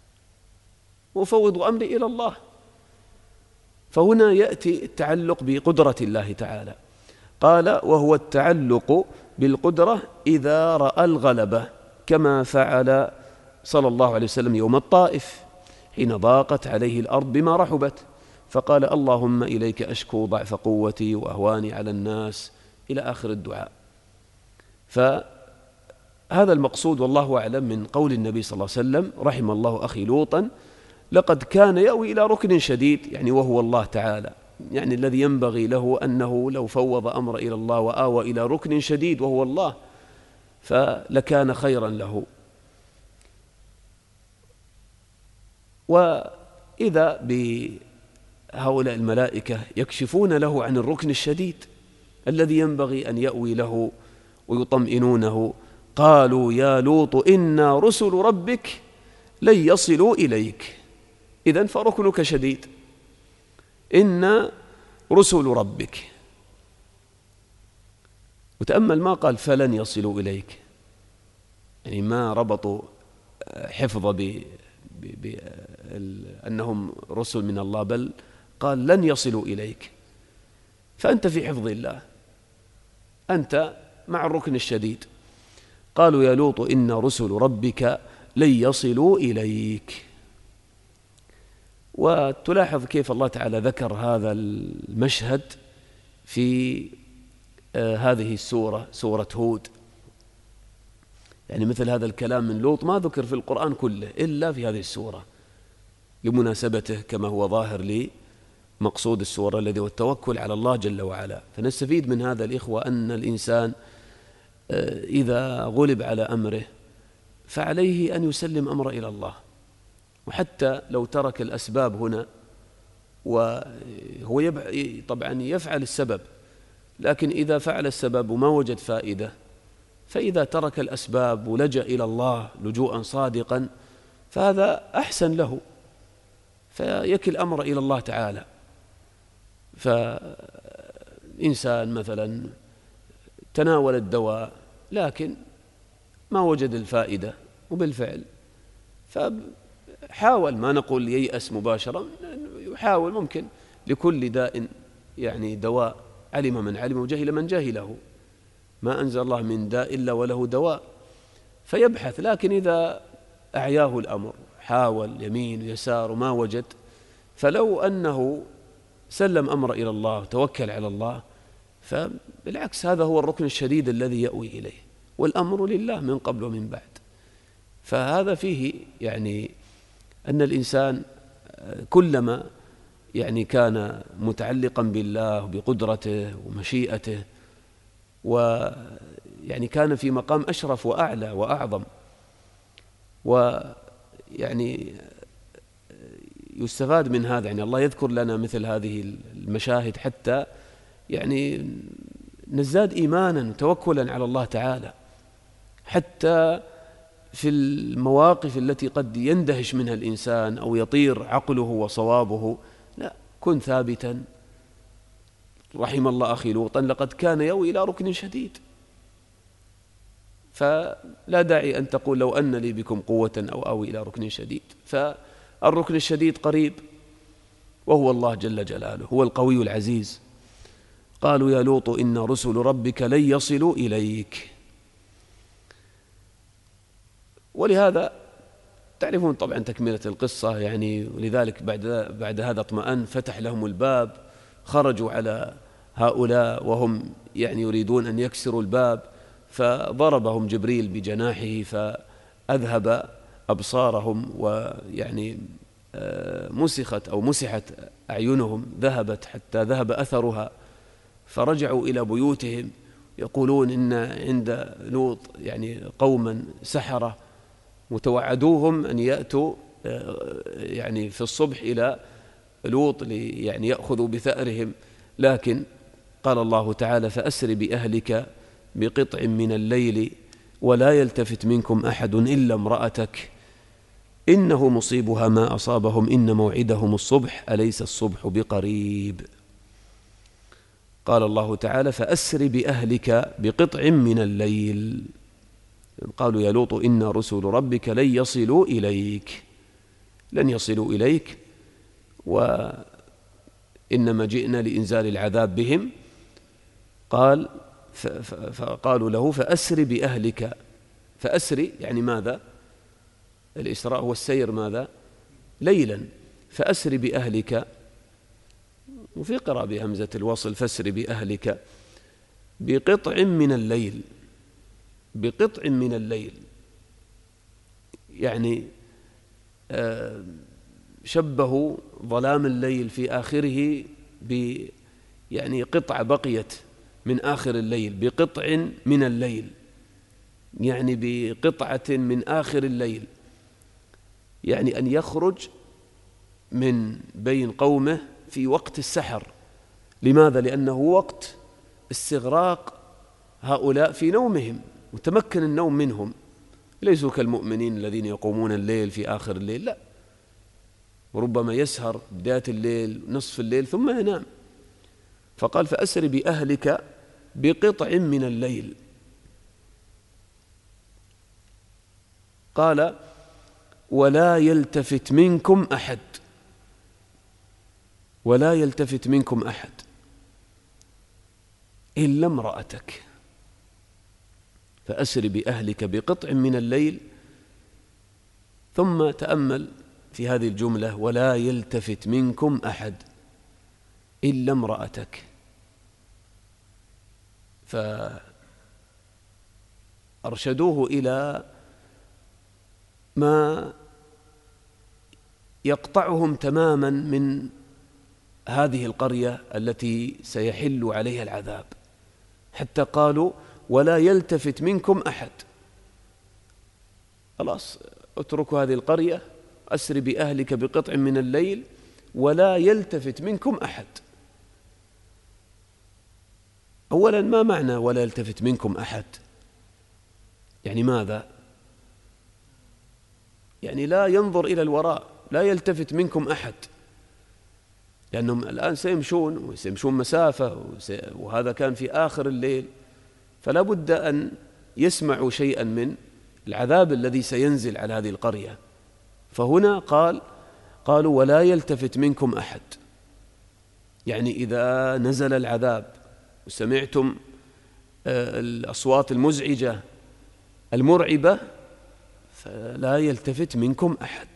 وفوض أمري إلى الله. فهنا يأتي التعلق بقدرة الله تعالى. قال: وهو التعلق بالقدرة إذا رأى الغلبة، كما فعل صلى الله عليه وسلم يوم الطائف حين ضاقت عليه الأرض بما رحبت، فقال: اللهم إليك أشكو ضعف قوتي وأهواني على الناس إلى آخر الدعاء. فهذا المقصود والله أعلم من قول النبي صلى الله عليه وسلم: رحم الله أخي لوطا لقد كان يأوي إلى ركن شديد، يعني وهو الله تعالى، يعني الذي ينبغي له أنه لو فوض أمر إلى الله وآوى إلى ركن شديد وهو الله فلكان خيرا له. وإذا بهؤلاء الملائكة يكشفون له عن الركن الشديد الذي ينبغي أن يأوي له ويطمئنونه، قالوا يا لوط إنا رسل ربك لن يصلوا إليك. إذن فركنك شديد، إنا رسل ربك. وتأمل ما قال فلن يصلوا إليك، يعني ما ربطوا حفظ بأنهم رسل من الله، بل قال لن يصلوا إليك. فأنت في حفظ الله، أنت مع الركن الشديد. قالوا يا لوط إن رسل ربك لن يصلوا إليك. وتلاحظ كيف الله تعالى ذكر هذا المشهد في آه هذه السورة، سورة هود. يعني مثل هذا الكلام من لوط ما ذكر في القرآن كله إلا في هذه السورة لمناسبته كما هو ظاهر لي مقصود السورة الذي هو التوكل على الله جل وعلا. فنستفيد من هذا الإخوة أن الإنسان إذا غلب على أمره فعليه أن يسلم أمره إلى الله، وحتى لو ترك الأسباب هنا وهو طبعا يفعل السبب، لكن إذا فعل السبب وما وجد فائدة فإذا ترك الأسباب ولجأ إلى الله لجوءا صادقا فهذا أحسن له، فيكل أمر إلى الله تعالى. فإنسان مثلا تناول الدواء لكن ما وجد الفائدة وبالفعل فحاول، ما نقول ييأس مباشرة، يحاول، ممكن لكل داء يعني دواء، علم من علم وجهل من جهله، ما أنزل الله من داء إلا وله دواء، فيبحث. لكن إذا أعياه الأمر حاول يمين ويسار وما وجد، فلو أنه سلم أمر إلى الله وتوكل على الله فبالعكس هذا هو الركن الشديد الذي يأوي إليه، والأمر لله من قبل ومن بعد. فهذا فيه يعني أن الإنسان كلما يعني كان متعلقا بالله وبقدرته ومشيئته ويعني كان في مقام أشرف وأعلى وأعظم، ويعني يستفاد من هذا. يعني الله يذكر لنا مثل هذه المشاهد حتى يعني نزداد إيمانا وتوكلا على الله تعالى، حتى في المواقف التي قد يندهش منها الإنسان أو يطير عقله وصوابه، لا، كن ثابتا. رحم الله أخي لوطا لقد كان يأوي إلى ركن شديد. فلا داعي أن تقول لو أن لي بكم قوة أو أوي إلى ركن شديد، فالركن الشديد قريب وهو الله جل جلاله، هو القوي العزيز. قالوا يا لوط إن رسل ربك لن يصلوا إليك. ولهذا تعرفون طبعا تكملة القصة، يعني ولذلك بعد بعد هذا اطمأن، فتح لهم الباب، خرجوا على هؤلاء وهم يعني يريدون أن يكسروا الباب، فضربهم جبريل بجناحه فأذهب أبصارهم، ويعني مسخت أو مسحت أعينهم، ذهبت حتى ذهب أثرها، فرجعوا إلى بيوتهم يقولون إن عند لوط يعني قوما سحرة وتوعدوهم أن يأتوا يعني في الصبح إلى لوط يعني يأخذوا بثأرهم. لكن قال الله تعالى فأسر بأهلك بقطع من الليل ولا يلتفت منكم أحد إلا امرأتك إنه مصيبها ما أصابهم إن موعدهم الصبح أليس الصبح بقريب. قال الله تعالى فأسر بأهلك بقطع من الليل. قالوا يا لوط إن رسل ربك لن يصلوا إليك، لن يصلوا إليك، وإنما جئنا لإنزال العذاب بهم. قال فقالوا له فأسر بأهلك. فأسر يعني ماذا؟ الإسراء هو السير ماذا؟ ليلا. فأسر بأهلك، وفي قراءة بهمزة الوصل فأسر بأهلك. بقطع من الليل، بقطع من الليل، يعني شبهوا ظلام الليل في آخره ب يعني قطعة بقيت من آخر الليل، بقطع من الليل، يعني بقطعة من آخر الليل، يعني أن يخرج من بين قومه في وقت السحر. لماذا؟ لأنه وقت استغراق هؤلاء في نومهم وتمكن النوم منهم، ليسوا كالمؤمنين الذين يقومون الليل في آخر الليل، لا، وربما يسهر بداية الليل نصف الليل ثم ينام. فقال فأسر بأهلك بقطع من الليل. قال ولا يلتفت منكم أحد، ولا يلتفت منكم أحد إلا امرأتك. فأسر بأهلك بقطع من الليل، ثم تأمل في هذه الجملة ولا يلتفت منكم أحد إلا امرأتك. فأرشدوه إلى ما يقطعهم تماما من هذه القرية التي سيحل عليها العذاب، حتى قالوا ولا يلتفت منكم أحد، خلاص اتركوا هذه القرية، أسر بأهلك بقطع من الليل ولا يلتفت منكم أحد. أولا ما معنى ولا يلتفت منكم أحد؟ يعني ماذا؟ يعني لا ينظر إلى الوراء، لا يلتفت منكم أحد، لأنهم الآن سيمشون وسيمشون مسافة، وهذا كان في آخر الليل، فلا بد أن يسمعوا شيئا من العذاب الذي سينزل على هذه القرية. فهنا قال قالوا ولا يلتفت منكم أحد، يعني إذا نزل العذاب وسمعتم الأصوات المزعجة المرعبة فلا يلتفت منكم أحد.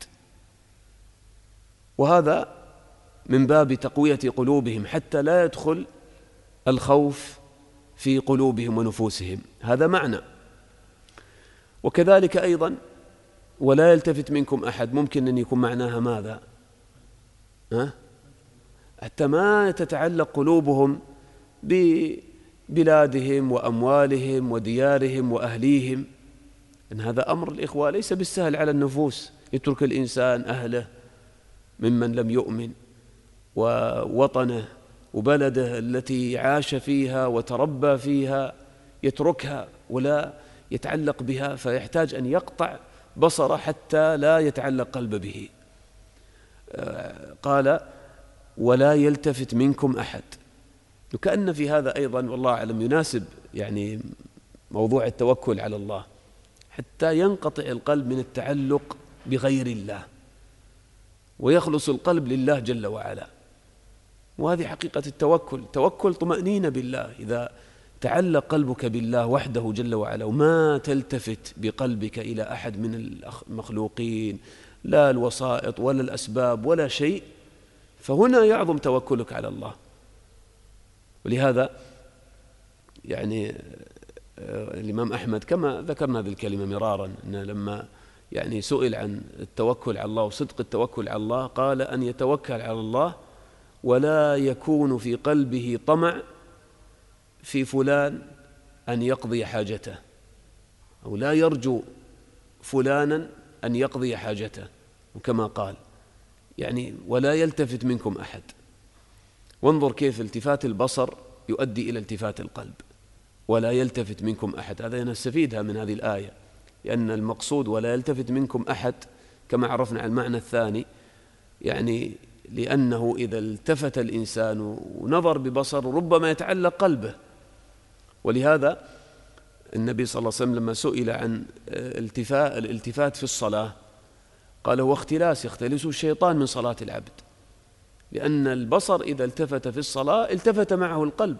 وهذا من باب تقوية قلوبهم حتى لا يدخل الخوف في قلوبهم ونفوسهم، هذا معنى. وكذلك أيضا ولا يلتفت منكم أحد ممكن أن يكون معناها ماذا؟ ها؟ حتى ما تتعلق قلوبهم ببلادهم وأموالهم وديارهم وأهليهم، إن هذا أمر الإخوة ليس بالسهل على النفوس، يترك الإنسان أهله ممن لم يؤمن ووطنه وبلده التي عاش فيها وتربى فيها، يتركها ولا يتعلق بها، فيحتاج أن يقطع بصره حتى لا يتعلق قلبه به. قال ولا يلتفت منكم أحد، وكأن في هذا أيضا والله أعلم يناسب يعني موضوع التوكل على الله، حتى ينقطع القلب من التعلق بغير الله ويخلص القلب لله جل وعلا. وهذه حقيقة التوكل، توكل طمأنينة بالله، إذا تعلق قلبك بالله وحده جل وعلا وما تلتفت بقلبك إلى أحد من المخلوقين، لا الوسائط ولا الأسباب ولا شيء، فهنا يعظم توكلك على الله. ولهذا يعني الإمام أحمد كما ذكرنا هذه الكلمة مرارا، أن لما يعني سئل عن التوكل على الله وصدق التوكل على الله قال أن يتوكل على الله ولا يكون في قلبه طمع في فلان أن يقضي حاجته، أو لا يرجو فلانا أن يقضي حاجته، وكما قال يعني ولا يلتفت منكم أحد. وانظر كيف التفات البصر يؤدي إلى التفات القلب، ولا يلتفت منكم أحد، هذا نستفيدها من هذه الآية، لأن المقصود ولا يلتفت منكم أحد كما عرفنا على المعنى الثاني، يعني لأنه إذا التفت الإنسان ونظر ببصر ربما يتعلق قلبه. ولهذا النبي صلى الله عليه وسلم لما سئل عن التفات الالتفات في الصلاة قال هو اختلاس يختلس الشيطان من صلاة العبد، لأن البصر إذا التفت في الصلاة التفت معه القلب.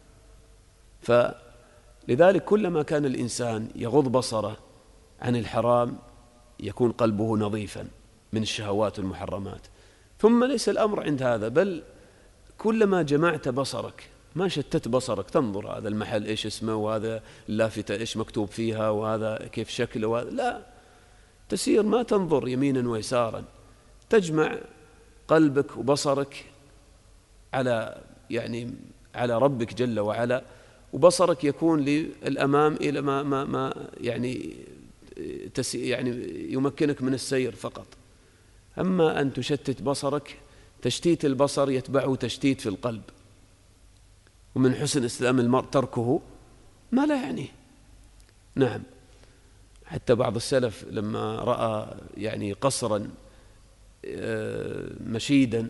فلذلك كلما كان الإنسان يغض بصره عن الحرام يكون قلبه نظيفا من الشهوات والمحرمات. ثم ليس الأمر عند هذا، بل كلما جمعت بصرك ما شتت بصرك تنظر هذا المحل إيش اسمه، وهذا اللافتة إيش مكتوب فيها، وهذا كيف شكله، وهذا لا، تسير ما تنظر يمينا ويسارا، تجمع قلبك وبصرك على يعني على ربك جل وعلا، وبصرك يكون للأمام إلى ما ما ما يعني يعني يمكنك من السير فقط. أما أن تشتت بصرك، تشتيت البصر يتبعه تشتيت في القلب، ومن حسن إسلام المرء تركه ما لا يعنيه. نعم، حتى بعض السلف لما رأى يعني قصرا مشيدا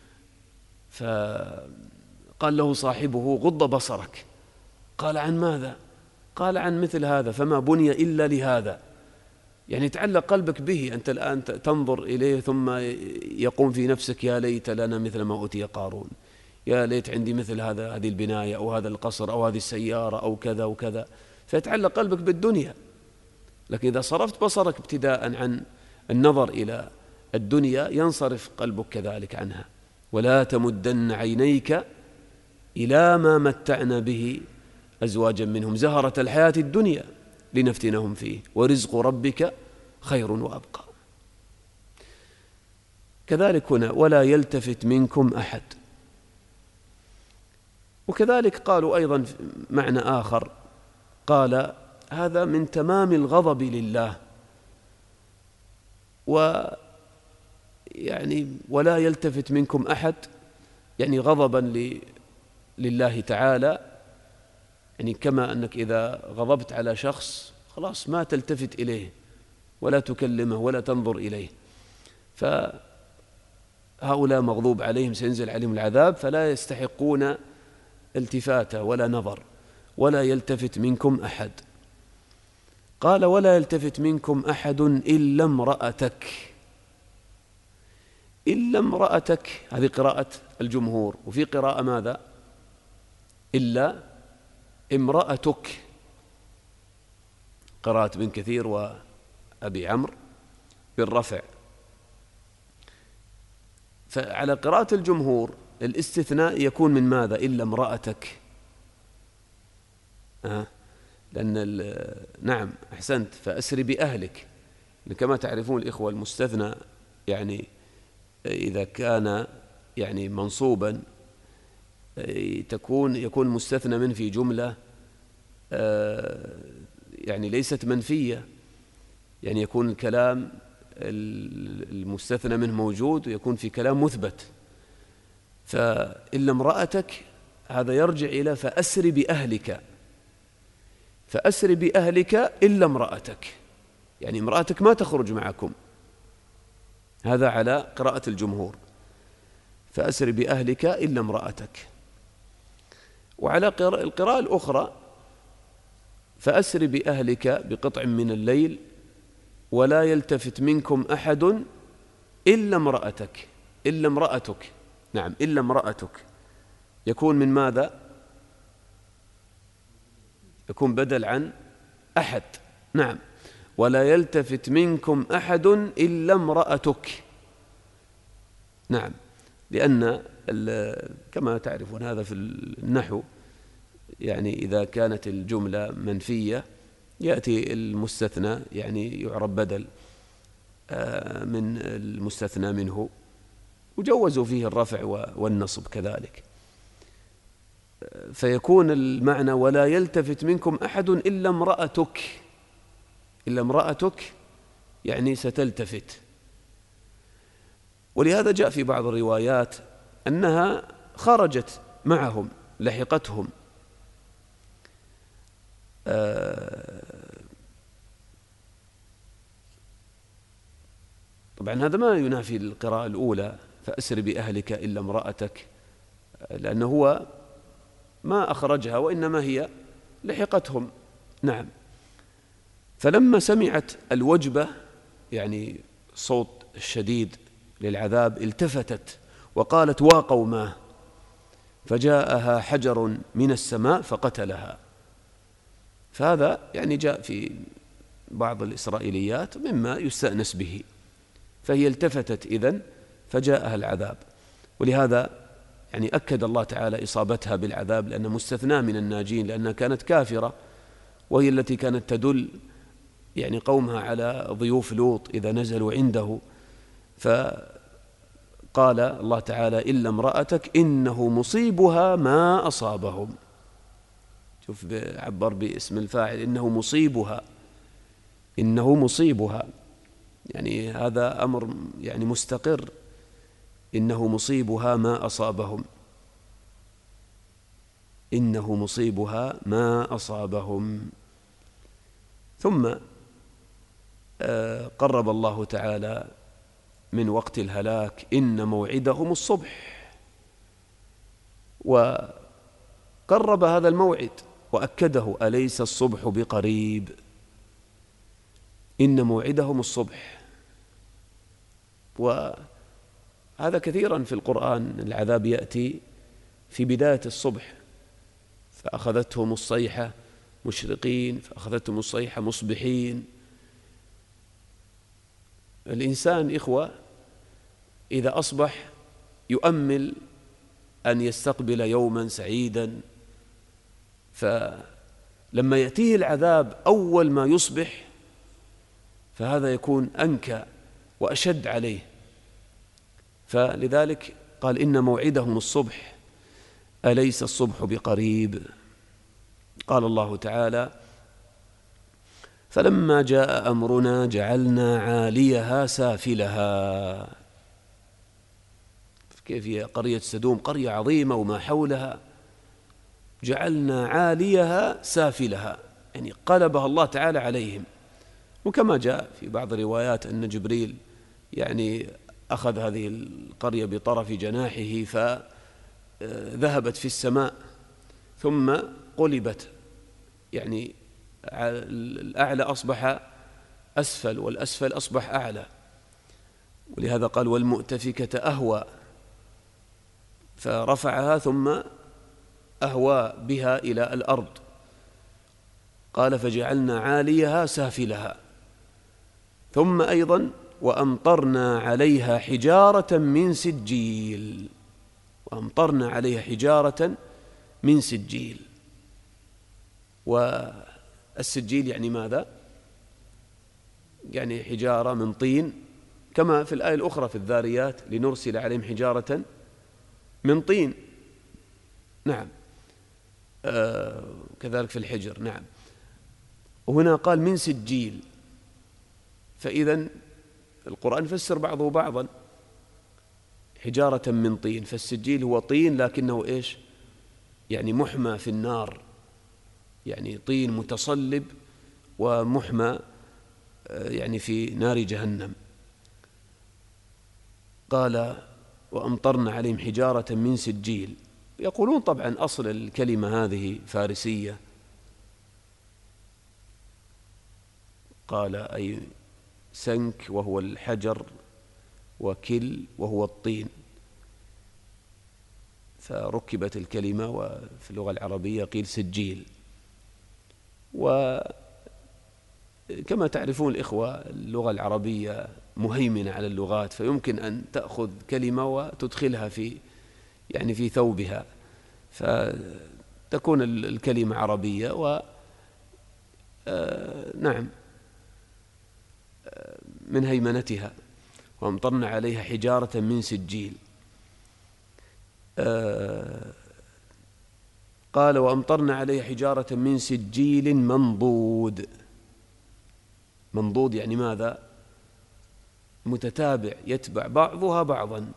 فقال له صاحبه غض بصرك، قال عن ماذا؟ قال عن مثل هذا، فما بني إلا لهذا. يعني تعلق قلبك به، أنت الآن تنظر إليه ثم يقوم في نفسك يا ليت لنا مثل ما أوتي قارون، يا ليت عندي مثل هذا هذه البناية أو هذا القصر أو هذه السيارة أو كذا وكذا، فيتعلق قلبك بالدنيا. لكن إذا صرفت بصرك ابتداء عن النظر إلى الدنيا ينصرف قلبك كذلك عنها. ولا تمدن عينيك إلى ما متعنا به أزواجا منهم زهرة الحياة الدنيا لنفتنهم فيه ورزق ربك خير وأبقى. كذلك هنا ولا يلتفت منكم أحد. وكذلك قالوا أيضا معنى آخر، قال هذا من تمام الغضب لله، ويعني ولا يلتفت منكم أحد يعني غضبا لله تعالى، يعني كما أنك إذا غضبت على شخص خلاص ما تلتفت إليه ولا تكلمه ولا تنظر إليه، فهؤلاء مغضوب عليهم سينزل عليهم العذاب فلا يستحقون التفاتة ولا نظر. ولا يلتفت منكم أحد. قال ولا يلتفت منكم أحد إلا امرأتك. إلا امرأتك هذه قراءة الجمهور، وفي قراءة ماذا؟ إلا امرأتك، قراءة ابن كثير وأبي عمرو بالرفع. فعلى قراءة الجمهور الاستثناء يكون من ماذا؟ إلا امرأتك. أه؟ لأن نعم أحسنت، فأسر بأهلك. كما تعرفون الإخوة المستثنى يعني إذا كان يعني منصوبا تكون يكون مستثنى من في جملة يعني ليست منفية، يعني يكون الكلام المستثنى منه موجود ويكون في كلام مثبت. فإلا امرأتك هذا يرجع إلى فأسر بأهلك، فأسر بأهلك إلا امرأتك، يعني امرأتك ما تخرج معكم، هذا على قراءة الجمهور، فأسر بأهلك إلا امرأتك. وعلى القراءة الأخرى فأسر بأهلك بقطع من الليل ولا يلتفت منكم أحد إلا امرأتك. إلا امرأتك، نعم إلا امرأتك يكون من ماذا؟ يكون بدل عن أحد. نعم ولا يلتفت منكم أحد إلا امرأتك. نعم، لأن كما تعرفون هذا في النحو يعني إذا كانت الجملة منفية يأتي المستثنى يعني يعرب بدل من المستثنى منه، وجوزوا فيه الرفع والنصب كذلك، فيكون المعنى ولا يلتفت منكم أحد إلا امرأتك. إلا امرأتك يعني ستلتفت. ولهذا جاء في بعض الروايات أنها خرجت معهم لحقتهم. طبعا هذا ما ينافي القراءة الأولى فأسر بأهلك إلا امرأتك، لأنه هو ما أخرجها وإنما هي لحقتهم. نعم، فلما سمعت الوجبة يعني صوت الشديد للعذاب التفتت وقالت وا قوماه، فجاءها حجر من السماء فقتلها. فهذا يعني جاء في بعض الإسرائيليات مما يستأنس به، فهي التفتت إذن فجاءها العذاب. ولهذا يعني أكد الله تعالى إصابتها بالعذاب لأنها مستثناة من الناجين، لأنها كانت كافرة، وهي التي كانت تدل يعني قومها على ضيوف لوط إذا نزلوا عنده. فقال الله تعالى: إلا امرأتك إنه مصيبها ما أصابهم. شوف عبر باسم الفاعل، إنه مصيبها، إنه مصيبها، يعني هذا أمر يعني مستقر، إنه مصيبها ما أصابهم، إنه مصيبها ما أصابهم. ثم قرب الله تعالى من وقت الهلاك: إن موعدهم الصبح، وقرب هذا الموعد وأكده: أليس الصبح بقريب. إن موعدهم الصبح، وهذا كثيرا في القرآن العذاب يأتي في بداية الصبح: فأخذتهم الصيحة مشرقين، فأخذتهم الصيحة مصبحين. الإنسان إخوة إذا أصبح يؤمل أن يستقبل يوما سعيدا، فلما يأتيه العذاب أول ما يصبح فهذا يكون أنكى وأشد عليه. فلذلك قال: إن موعدهم الصبح أليس الصبح بقريب. قال الله تعالى: فلما جاء أمرنا جعلنا عاليها سافلها. كيف هي قرية سدوم قرية عظيمة وما حولها، جعلنا عاليها سافلها، يعني قلبها الله تعالى عليهم. وكما جاء في بعض الروايات أن جبريل يعني أخذ هذه القرية بطرف جناحه فذهبت في السماء ثم قلبت، يعني الأعلى أصبح أسفل والأسفل أصبح أعلى. ولهذا قال: والمؤتفكة أهوى، فرفعها ثم أهوى بها إلى الأرض. قال: فجعلنا عاليها سافلها. ثم أيضا: وأمطرنا عليها حجارة من سجيل، وأمطرنا عليها حجارة من سجيل. والسجيل يعني ماذا؟ يعني حجارة من طين، كما في الآية الأخرى في الذاريات: لنرسل عليهم حجارة من طين. نعم، آه كذلك في الحجر. نعم. وهنا قال من سجيل، فإذا القرآن فسر بعضه بعضا: حجارة من طين، فالسجيل هو طين لكنه إيش؟ يعني محمى في النار، يعني طين متصلب ومحمى يعني في نار جهنم. قال: وأمطرنا عليهم حجارة من سجيل. يقولون طبعا أصل الكلمة هذه فارسية، قال أي سنك وهو الحجر، وكل وهو الطين، فركبت الكلمة، وفي اللغة العربية قيل سجيل. وكما تعرفون الإخوة اللغة العربية مهيمنة على اللغات، فيمكن أن تأخذ كلمة وتدخلها في يعني في ثوبها، فتكون الكلمة عربية. و نعم من هيمنتها: وأمطرنا عليها حجارة من سجيل. قال: وأمطرنا عليها حجارة من سجيل منضود. منضود يعني ماذا؟ متتابع، يتبع بعضها بعضا.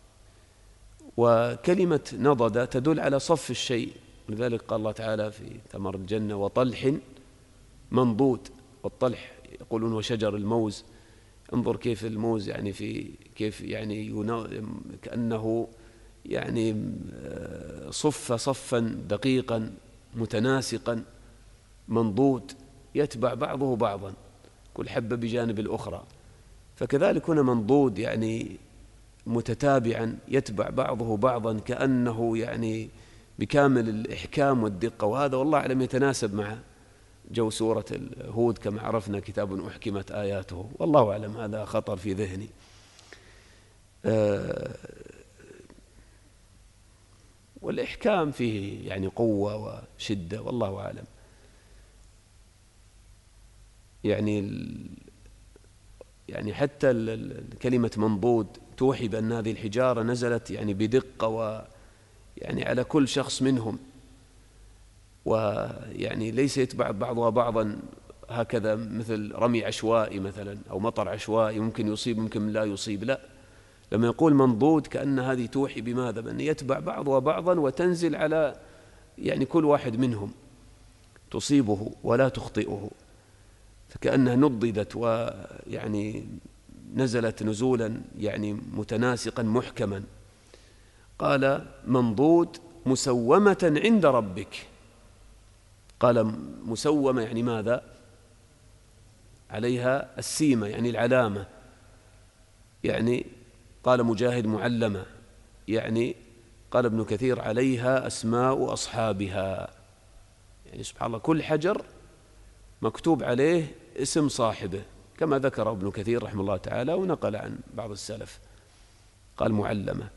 وكلمة نضد تدل على صف الشيء، ولذلك قال الله تعالى في ثمر الجنة: وطلح منضود. والطلح يقولون وشجر الموز. انظر كيف الموز يعني في كيف يعني كأنه يعني صف صفا دقيقا متناسقا منضود، يتبع بعضه بعضا، كل حبة بجانب الأخرى. فكذلك هنا منضود يعني متتابعا يتبع بعضه بعضا، كأنه يعني بكامل الإحكام والدقة. وهذا والله أعلم يتناسب مع جو سورة هود، كما عرفنا: كتاب أحكمت آياته. والله أعلم، هذا خطر في ذهني. والإحكام فيه يعني قوة وشدة والله أعلم. يعني يعني حتى كلمة منضود توحي بأن هذه الحجارة نزلت يعني بدقة ويعني على كل شخص منهم، ويعني ليس يتبع بعضها بعضا هكذا مثل رمي عشوائي مثلا أو مطر عشوائي ممكن يصيب ممكن لا يصيب، لا، لما يقول منضود كأن هذه توحي بماذا؟ بأن يتبع بعضها بعضا وتنزل على يعني كل واحد منهم تصيبه ولا تخطئه، فكأنها نضدت ويعني نزلت نزولا يعني متناسقا محكما. قال منضود مسومة عند ربك. قال مسومة يعني ماذا؟ عليها السيمة يعني العلامة، يعني قال مجاهد معلمة، يعني قال ابن كثير عليها أسماء أصحابها، يعني سبحان الله كل حجر مكتوب عليه اسم صاحبه كما ذكر ابن كثير رحمه الله تعالى ونقل عن بعض السلف، قال معلمة.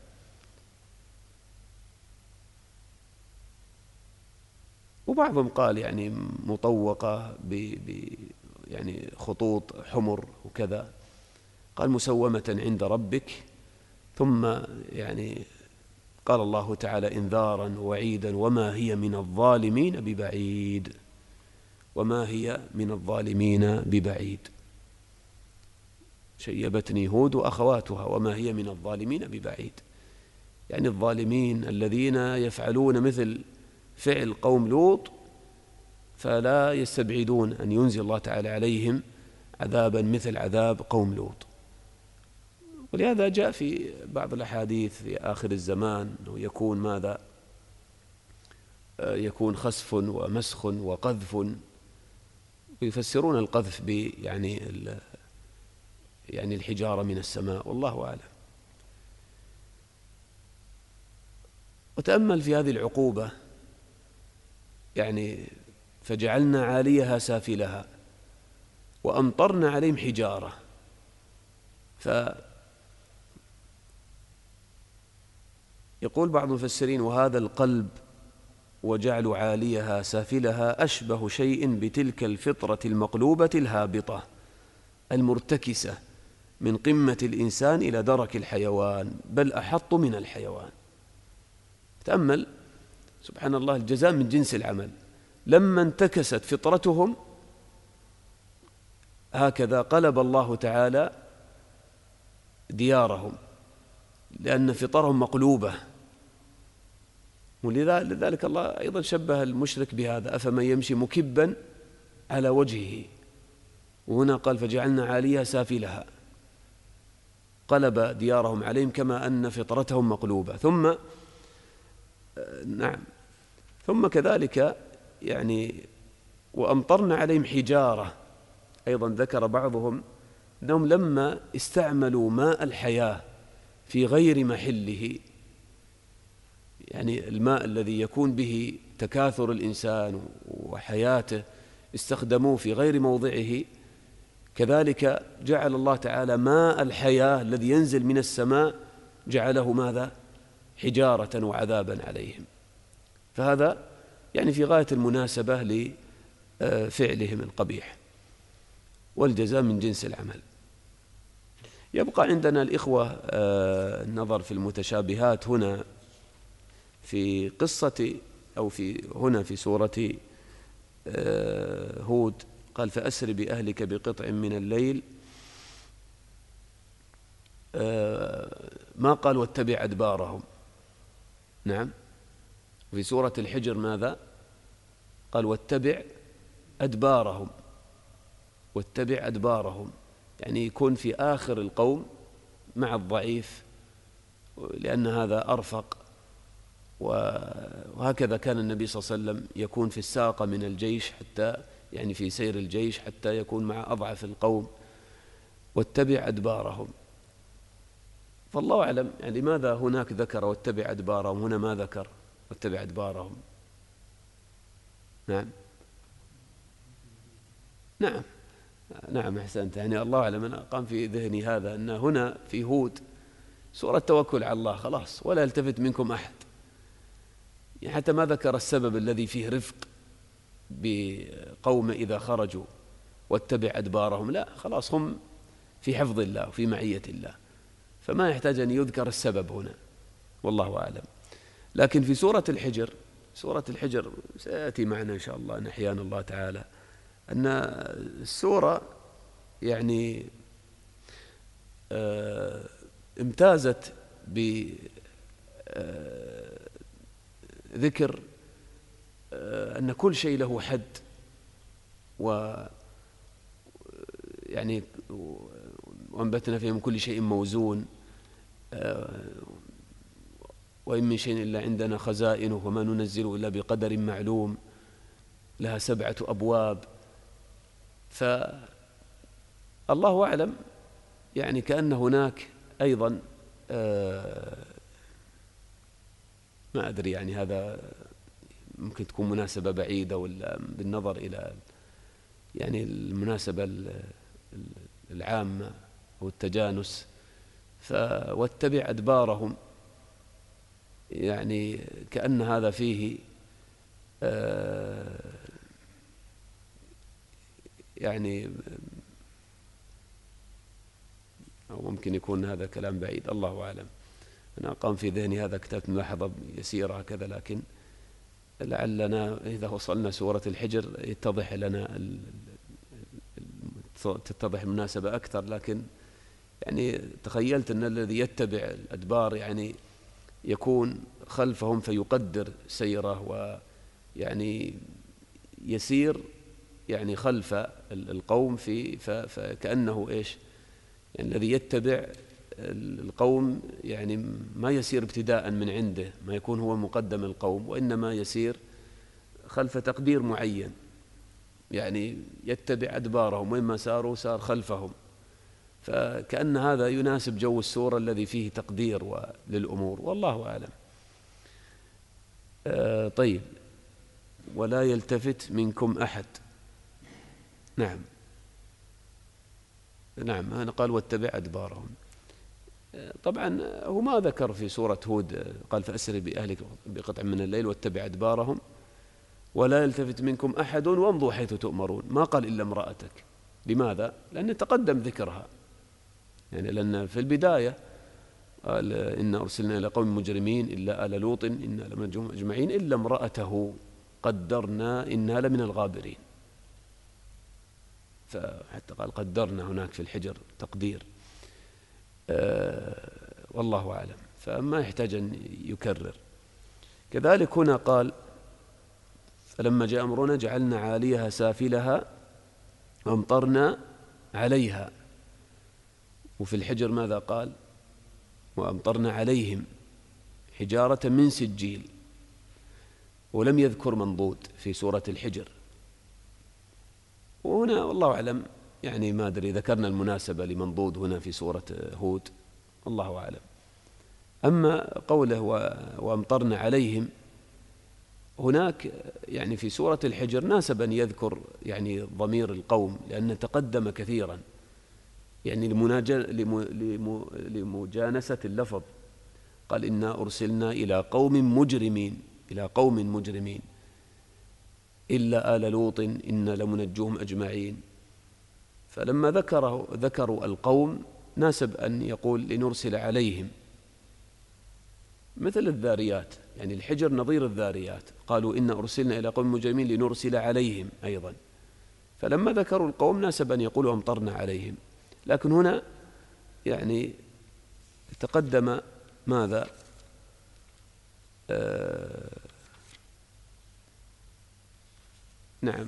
وبعضهم قال يعني مطوقة ب يعني خطوط حمر وكذا. قال مسومة عند ربك. ثم يعني قال الله تعالى إنذارا وعيدا وما هي من الظالمين ببعيد، وما هي من الظالمين ببعيد. شيبتني هود وأخواتها وما هي من الظالمين ببعيد، يعني الظالمين الذين يفعلون مثل فعل قوم لوط فلا يستبعدون أن ينزل الله تعالى عليهم عذابا مثل عذاب قوم لوط. ولهذا جاء في بعض الأحاديث في آخر الزمان أنه يكون ماذا؟ يكون خسف ومسخ وقذف، ويفسرون القذف ب يعني يعني الحجارة من السماء والله أعلم. وتأمل في هذه العقوبة، يعني فجعلنا عاليها سافلها وأمطرنا عليهم حجارة. فيقول بعض المفسرين وهذا القلب وجعل عاليها سافلها أشبه شيء بتلك الفطرة المقلوبة الهابطة المرتكسة من قمة الإنسان إلى درك الحيوان، بل أحط من الحيوان. تأمل سبحان الله، الجزاء من جنس العمل. لما انتكست فطرتهم هكذا قلب الله تعالى ديارهم، لأن فطرهم مقلوبة. ولذلك الله أيضا شبه المشرك بهذا، أفمن يمشي مكبا على وجهه، وهنا قال فجعلنا عاليها سافلها، قلب ديارهم عليهم كما أن فطرتهم مقلوبة. ثم نعم ثم كذلك يعني وأمطرنا عليهم حجارة. أيضا ذكر بعضهم أنهم لما استعملوا ماء الحياة في غير محله، يعني الماء الذي يكون به تكاثر الإنسان وحياته استخدموه في غير موضعه، كذلك جعل الله تعالى ماء الحياة الذي ينزل من السماء جعله ماذا؟ حجارة وعذابا عليهم. فهذا يعني في غاية المناسبة لفعلهم القبيح، والجزاء من جنس العمل. يبقى عندنا الإخوة النظر في المتشابهات هنا في قصة أو في هنا في سورة هود. قال فأسر بأهلك بقطع من الليل، ما قال واتبع أدبارهم. نعم. في سورة الحجر ماذا قال؟ واتبع أدبارهم، واتبع أدبارهم، يعني يكون في آخر القوم مع الضعيف، لأن هذا أرفق. وهكذا كان النبي صلى الله عليه وسلم يكون في الساقة من الجيش، حتى يعني في سير الجيش حتى يكون مع أضعف القوم. واتبع أدبارهم. فالله أعلم يعني لماذا هناك ذكر واتبع أدبارهم، هنا ما ذكر واتبع أدبارهم. نعم نعم نعم أحسنت. يعني الله أعلم، أنا قام في ذهني هذا أن هنا في هود سورة توكل على الله خلاص، ولا يلتفت منكم أحد. يعني حتى ما ذكر السبب الذي فيه رفق بقوم إذا خرجوا واتبع أدبارهم، لا خلاص هم في حفظ الله وفي معية الله، فما يحتاج أن يذكر السبب هنا، والله أعلم. لكن في سورة الحجر، سورة الحجر سيأتي معنا إن شاء الله أن أحيانا الله تعالى أن السورة يعني آه امتازت بذكر آه أن كل شيء له حد، و يعني وأنبتنا فيه من كل شيء موزون، آه وإن من شيء إلا عندنا خزائنه وما ننزله إلا بقدر معلوم، لها سبعة أبواب. فالله أعلم يعني كأن هناك أيضا آه ما أدري، يعني هذا ممكن تكون مناسبة بعيدة ولا بالنظر إلى يعني المناسبة العامة أو التجانس، فواتبع أدبارهم، يعني كأن هذا فيه آه يعني أو ممكن يكون هذا كلام بعيد، الله أعلم. أنا قام في ذهني هذا، كتبت ملاحظة يسيرة هكذا، لكن لعلنا إذا وصلنا سورة الحجر يتضح لنا تتضح المناسبة أكثر. لكن يعني تخيلت أن الذي يتبع الأدبار يعني يكون خلفهم فيقدر سيره، ويعني يسير يعني خلف القوم في فكأنه إيش يعني الذي يتبع القوم يعني ما يسير ابتداء من عنده، ما يكون هو مقدم القوم، وإنما يسير خلف تقدير معين، يعني يتبع أدبارهم وإما ساروا سار خلفهم. فكأن هذا يناسب جو السورة الذي فيه تقدير للأمور، والله أعلم. آه طيب، ولا يلتفت منكم أحد. نعم نعم، أنا قال واتبع أدبارهم. طبعا هو ما ذكر في سورة هود قال فأسر بأهلك بقطع من الليل واتبع أدبارهم، ولا يلتفت منكم أحد وامضوا حيث تؤمرون، ما قال إلا امرأتك. لماذا؟ لأن تقدم ذكرها، يعني لأن في البداية قال إن أرسلنا إلى قوم مجرمين إلا آل لوط إنا لمنجوهم أجمعين إلا امرأته قدرنا إنها لمن الغابرين، فحتى قال قدرنا هناك في الحجر تقدير. أه والله أعلم، فما يحتاج أن يكرر. كذلك هنا قال فلما جاء أمرنا جعلنا عاليها سافلها وأمطرنا عليها، وفي الحجر ماذا قال؟ وأمطرنا عليهم حجارة من سجيل، ولم يذكر منضود في سورة الحجر. وهنا والله أعلم يعني ما أدري ذكرنا المناسبة لمنضود هنا في سورة هود، الله أعلم. أما قوله وأمطرنا عليهم هناك يعني في سورة الحجر ناسب أن يذكر يعني ضمير القوم، لأنه تقدم كثيرا يعني لمجانسة اللفظ. قال إنا أرسلنا إلى قوم مجرمين، إلى قوم مجرمين إلا آل لوط إنا لمنجوهم أجمعين. فلما ذكره ذكروا القوم ناسب أن يقول لنرسل عليهم، مثل الذاريات، يعني الحجر نظير الذاريات، قالوا إنا أرسلنا إلى قوم مجرمين لنرسل عليهم أيضا. فلما ذكروا القوم ناسب أن يقولوا أمطرنا عليهم، لكن هنا يعني تقدم ماذا؟ آه نعم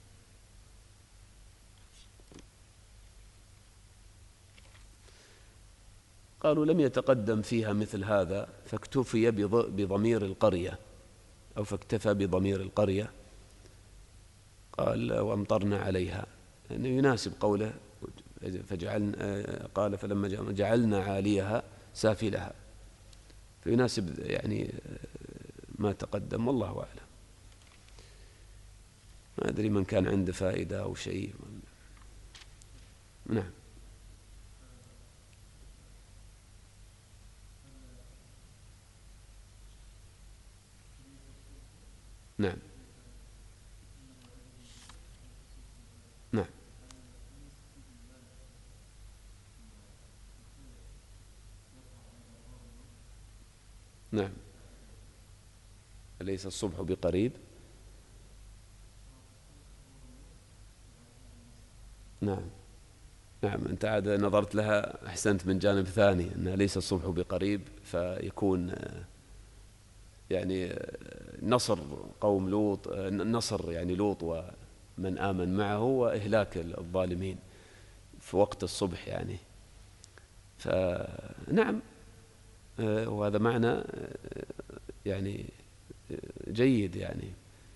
قالوا لم يتقدم فيها مثل هذا فاكتفي بضمير القرية أو فاكتفى بضمير القرية، قال وأمطرنا عليها، يعني يناسب قوله فجعلنا، قال فلما جعلنا عاليها سافلها، فيناسب يعني ما تقدم، والله أعلم. ما أدري من كان عنده فائدة أو شيء. نعم نعم نعم نعم. أليس الصبح بقريب؟ نعم نعم. أنت عاد نظرت لها، أحسنت من جانب ثاني، أن ليس الصبح بقريب، فيكون يعني نصر قوم لوط، نصر يعني لوط ومن آمن معه، وإهلاك الظالمين في وقت الصبح يعني. فنعم، وهذا معنى يعني جيد يعني.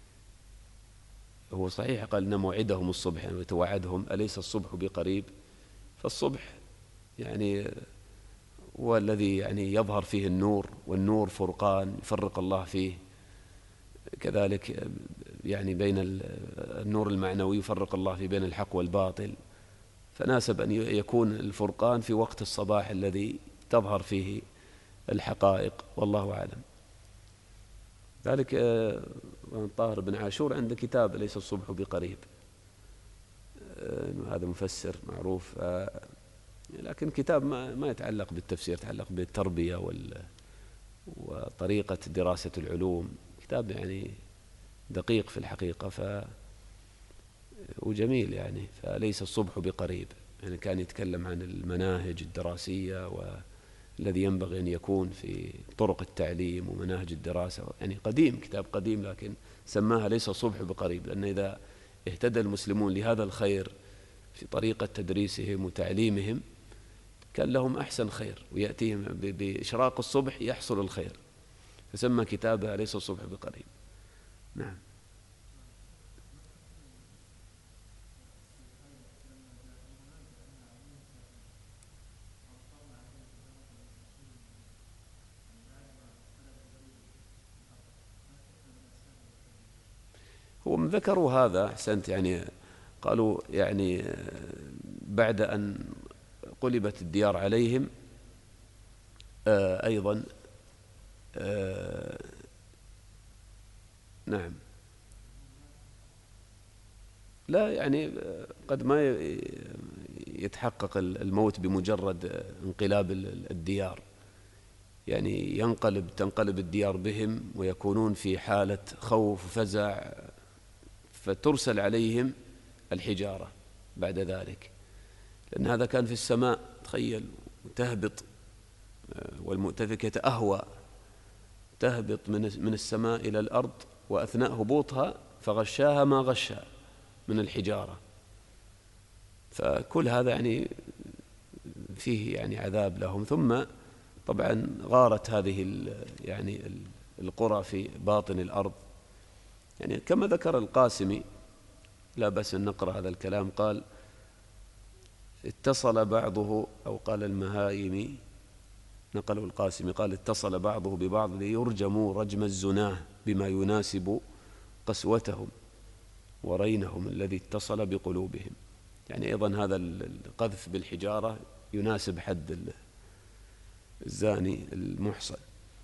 هو صحيح قال إن موعدهم الصبح، يعني وتوعدهم أليس الصبح بقريب. فالصبح يعني هو الذي يعني يظهر فيه النور، والنور فرقان يفرق الله فيه، كذلك يعني بين النور المعنوي يفرق الله فيه بين الحق والباطل. فناسب أن يكون الفرقان في وقت الصباح الذي تظهر فيه الحقائق، والله أعلم. ذلك طاهر بن عاشور عنده كتاب ليس الصبح بقريب، هذا مفسر معروف، لكن كتاب ما يتعلق بالتفسير، يتعلق بالتربية وطريقة دراسة العلوم. كتاب يعني دقيق في الحقيقة ف وجميل يعني. فليس الصبح بقريب يعني كان يتكلم عن المناهج الدراسية والذي ينبغي أن يكون في طرق التعليم ومناهج الدراسة. يعني قديم، كتاب قديم، لكن سماها ليس الصبح بقريب، لأن إذا اهتدى المسلمون لهذا الخير في طريقة تدريسهم وتعليمهم كان لهم أحسن خير، ويأتيهم بإشراق الصبح يحصل الخير، فسمى كتابه ليس الصبح بقريب. نعم. هو من ذكروا هذا، أحسنت يعني، قالوا يعني بعد أن قلبت الديار عليهم آه أيضا آه نعم. لا يعني قد ما يتحقق الموت بمجرد انقلاب الديار، يعني ينقلب تنقلب الديار بهم ويكونون في حالة خوف وفزع، فترسل عليهم الحجارة بعد ذلك، لأن هذا كان في السماء، تخيل، تهبط، والمؤتفكة أهوى، تهبط من السماء إلى الأرض، وأثناء هبوطها فغشاها ما غشها من الحجارة. فكل هذا يعني فيه يعني عذاب لهم. ثم طبعا غارت هذه يعني القرى في باطن الأرض، يعني كما ذكر القاسمي، لا بأس أن نقرأ هذا الكلام، قال اتصل بعضه، أو قال المهايمي، نقله القاسمي، قال اتصل بعضه ببعض ليرجموا رجم الزناه بما يناسب قسوتهم ورينهم الذي اتصل بقلوبهم. يعني أيضا هذا القذف بالحجارة يناسب حد الزاني المحصن.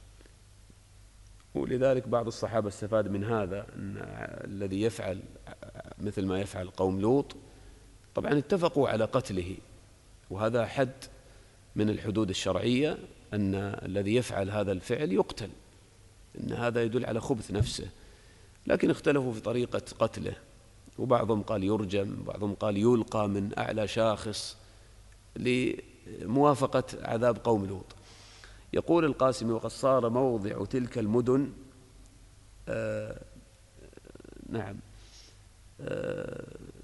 ولذلك بعض الصحابة استفاد من هذا أن الذي يفعل مثل ما يفعل قوم لوط، طبعا اتفقوا على قتله، وهذا حد من الحدود الشرعية، أن الذي يفعل هذا الفعل يقتل، إن هذا يدل على خبث نفسه. لكن اختلفوا في طريقة قتله، وبعضهم قال يرجم، بعضهم قال يلقى من أعلى شاخص لموافقة عذاب قوم لوط. يقول القاسمي وقد صار موضع تلك المدن آه نعم آه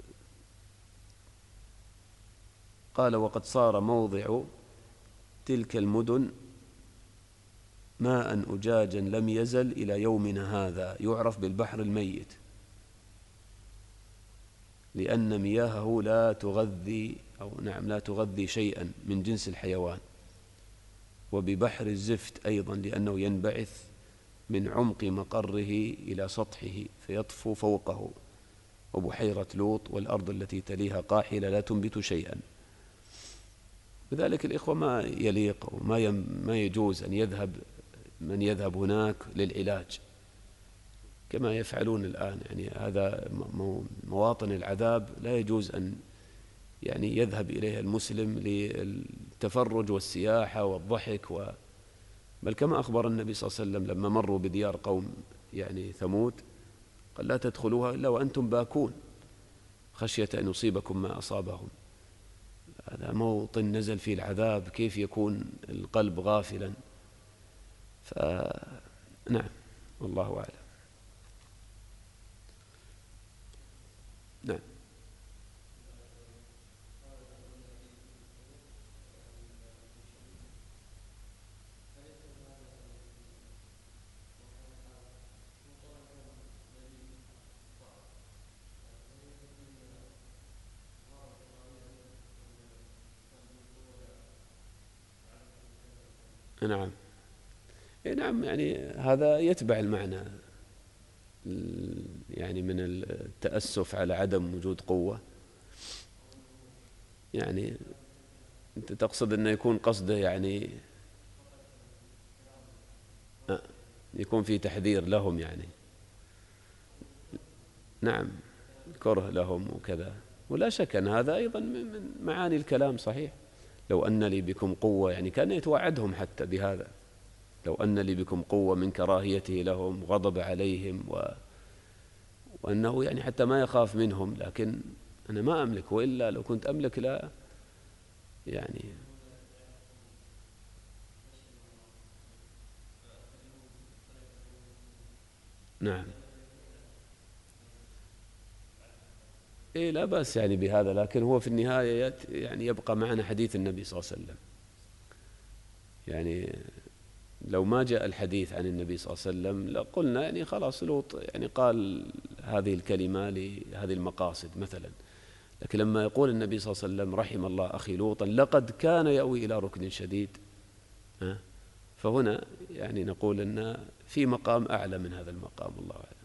قال وقد صار موضع تلك المدن ماء أجاجا لم يزل إلى يومنا هذا، يعرف بالبحر الميت، لأن مياهه لا تغذي أو نعم لا تغذي شيئا من جنس الحيوان. وببحر الزفت أيضا لأنه ينبعث من عمق مقره إلى سطحه فيطفو فوقه. وبحيرة لوط والأرض التي تليها قاحلة لا تنبت شيئا. بذلك الإخوة ما يليق وما ما يجوز أن يذهب من يذهب هناك للعلاج، كما يفعلون الآن. يعني هذا مواطن العذاب لا يجوز أن يعني يذهب إليها المسلم للتفرج والسياحة والضحك و بل كما أخبر النبي صلى الله عليه وسلم لما مروا بديار قوم يعني ثمود قال لا تدخلوها إلا وأنتم باكون خشية أن يصيبكم ما أصابهم. هذا موطن نزل فيه العذاب، كيف يكون القلب غافلا؟ فنعم والله أعلم. نعم. نعم نعم يعني هذا يتبع المعنى، يعني من التأسف على عدم وجود قوة. يعني أنت تقصد أنه يكون قصده يعني يكون في تحذير لهم يعني. نعم كره لهم وكذا، ولا شك أن هذا أيضا من معاني الكلام صحيح. لو أن لي بكم قوة يعني كان يتوعدهم حتى بهذا، لو أن لي بكم قوة من كراهيته لهم غضب عليهم و... وأنه يعني حتى ما يخاف منهم، لكن أنا ما أملك، وإلا لو كنت أملك لا يعني. نعم إيه لا بأس يعني بهذا، لكن هو في النهاية يعني يبقى معنا حديث النبي صلى الله عليه وسلم. يعني لو ما جاء الحديث عن النبي صلى الله عليه وسلم لقلنا يعني خلاص لوط يعني قال هذه الكلمة لهذه المقاصد مثلا، لكن لما يقول النبي صلى الله عليه وسلم رحم الله أخي لوطا لقد كان يأوي إلى ركن شديد، فهنا يعني نقول أن في مقام أعلى من هذا المقام، الله أعلم.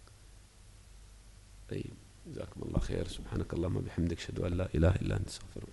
طيب جزاكم الله خير، سبحانك اللهم وبحمدك أشهد أن لا إله إلا أنت أستغفرك.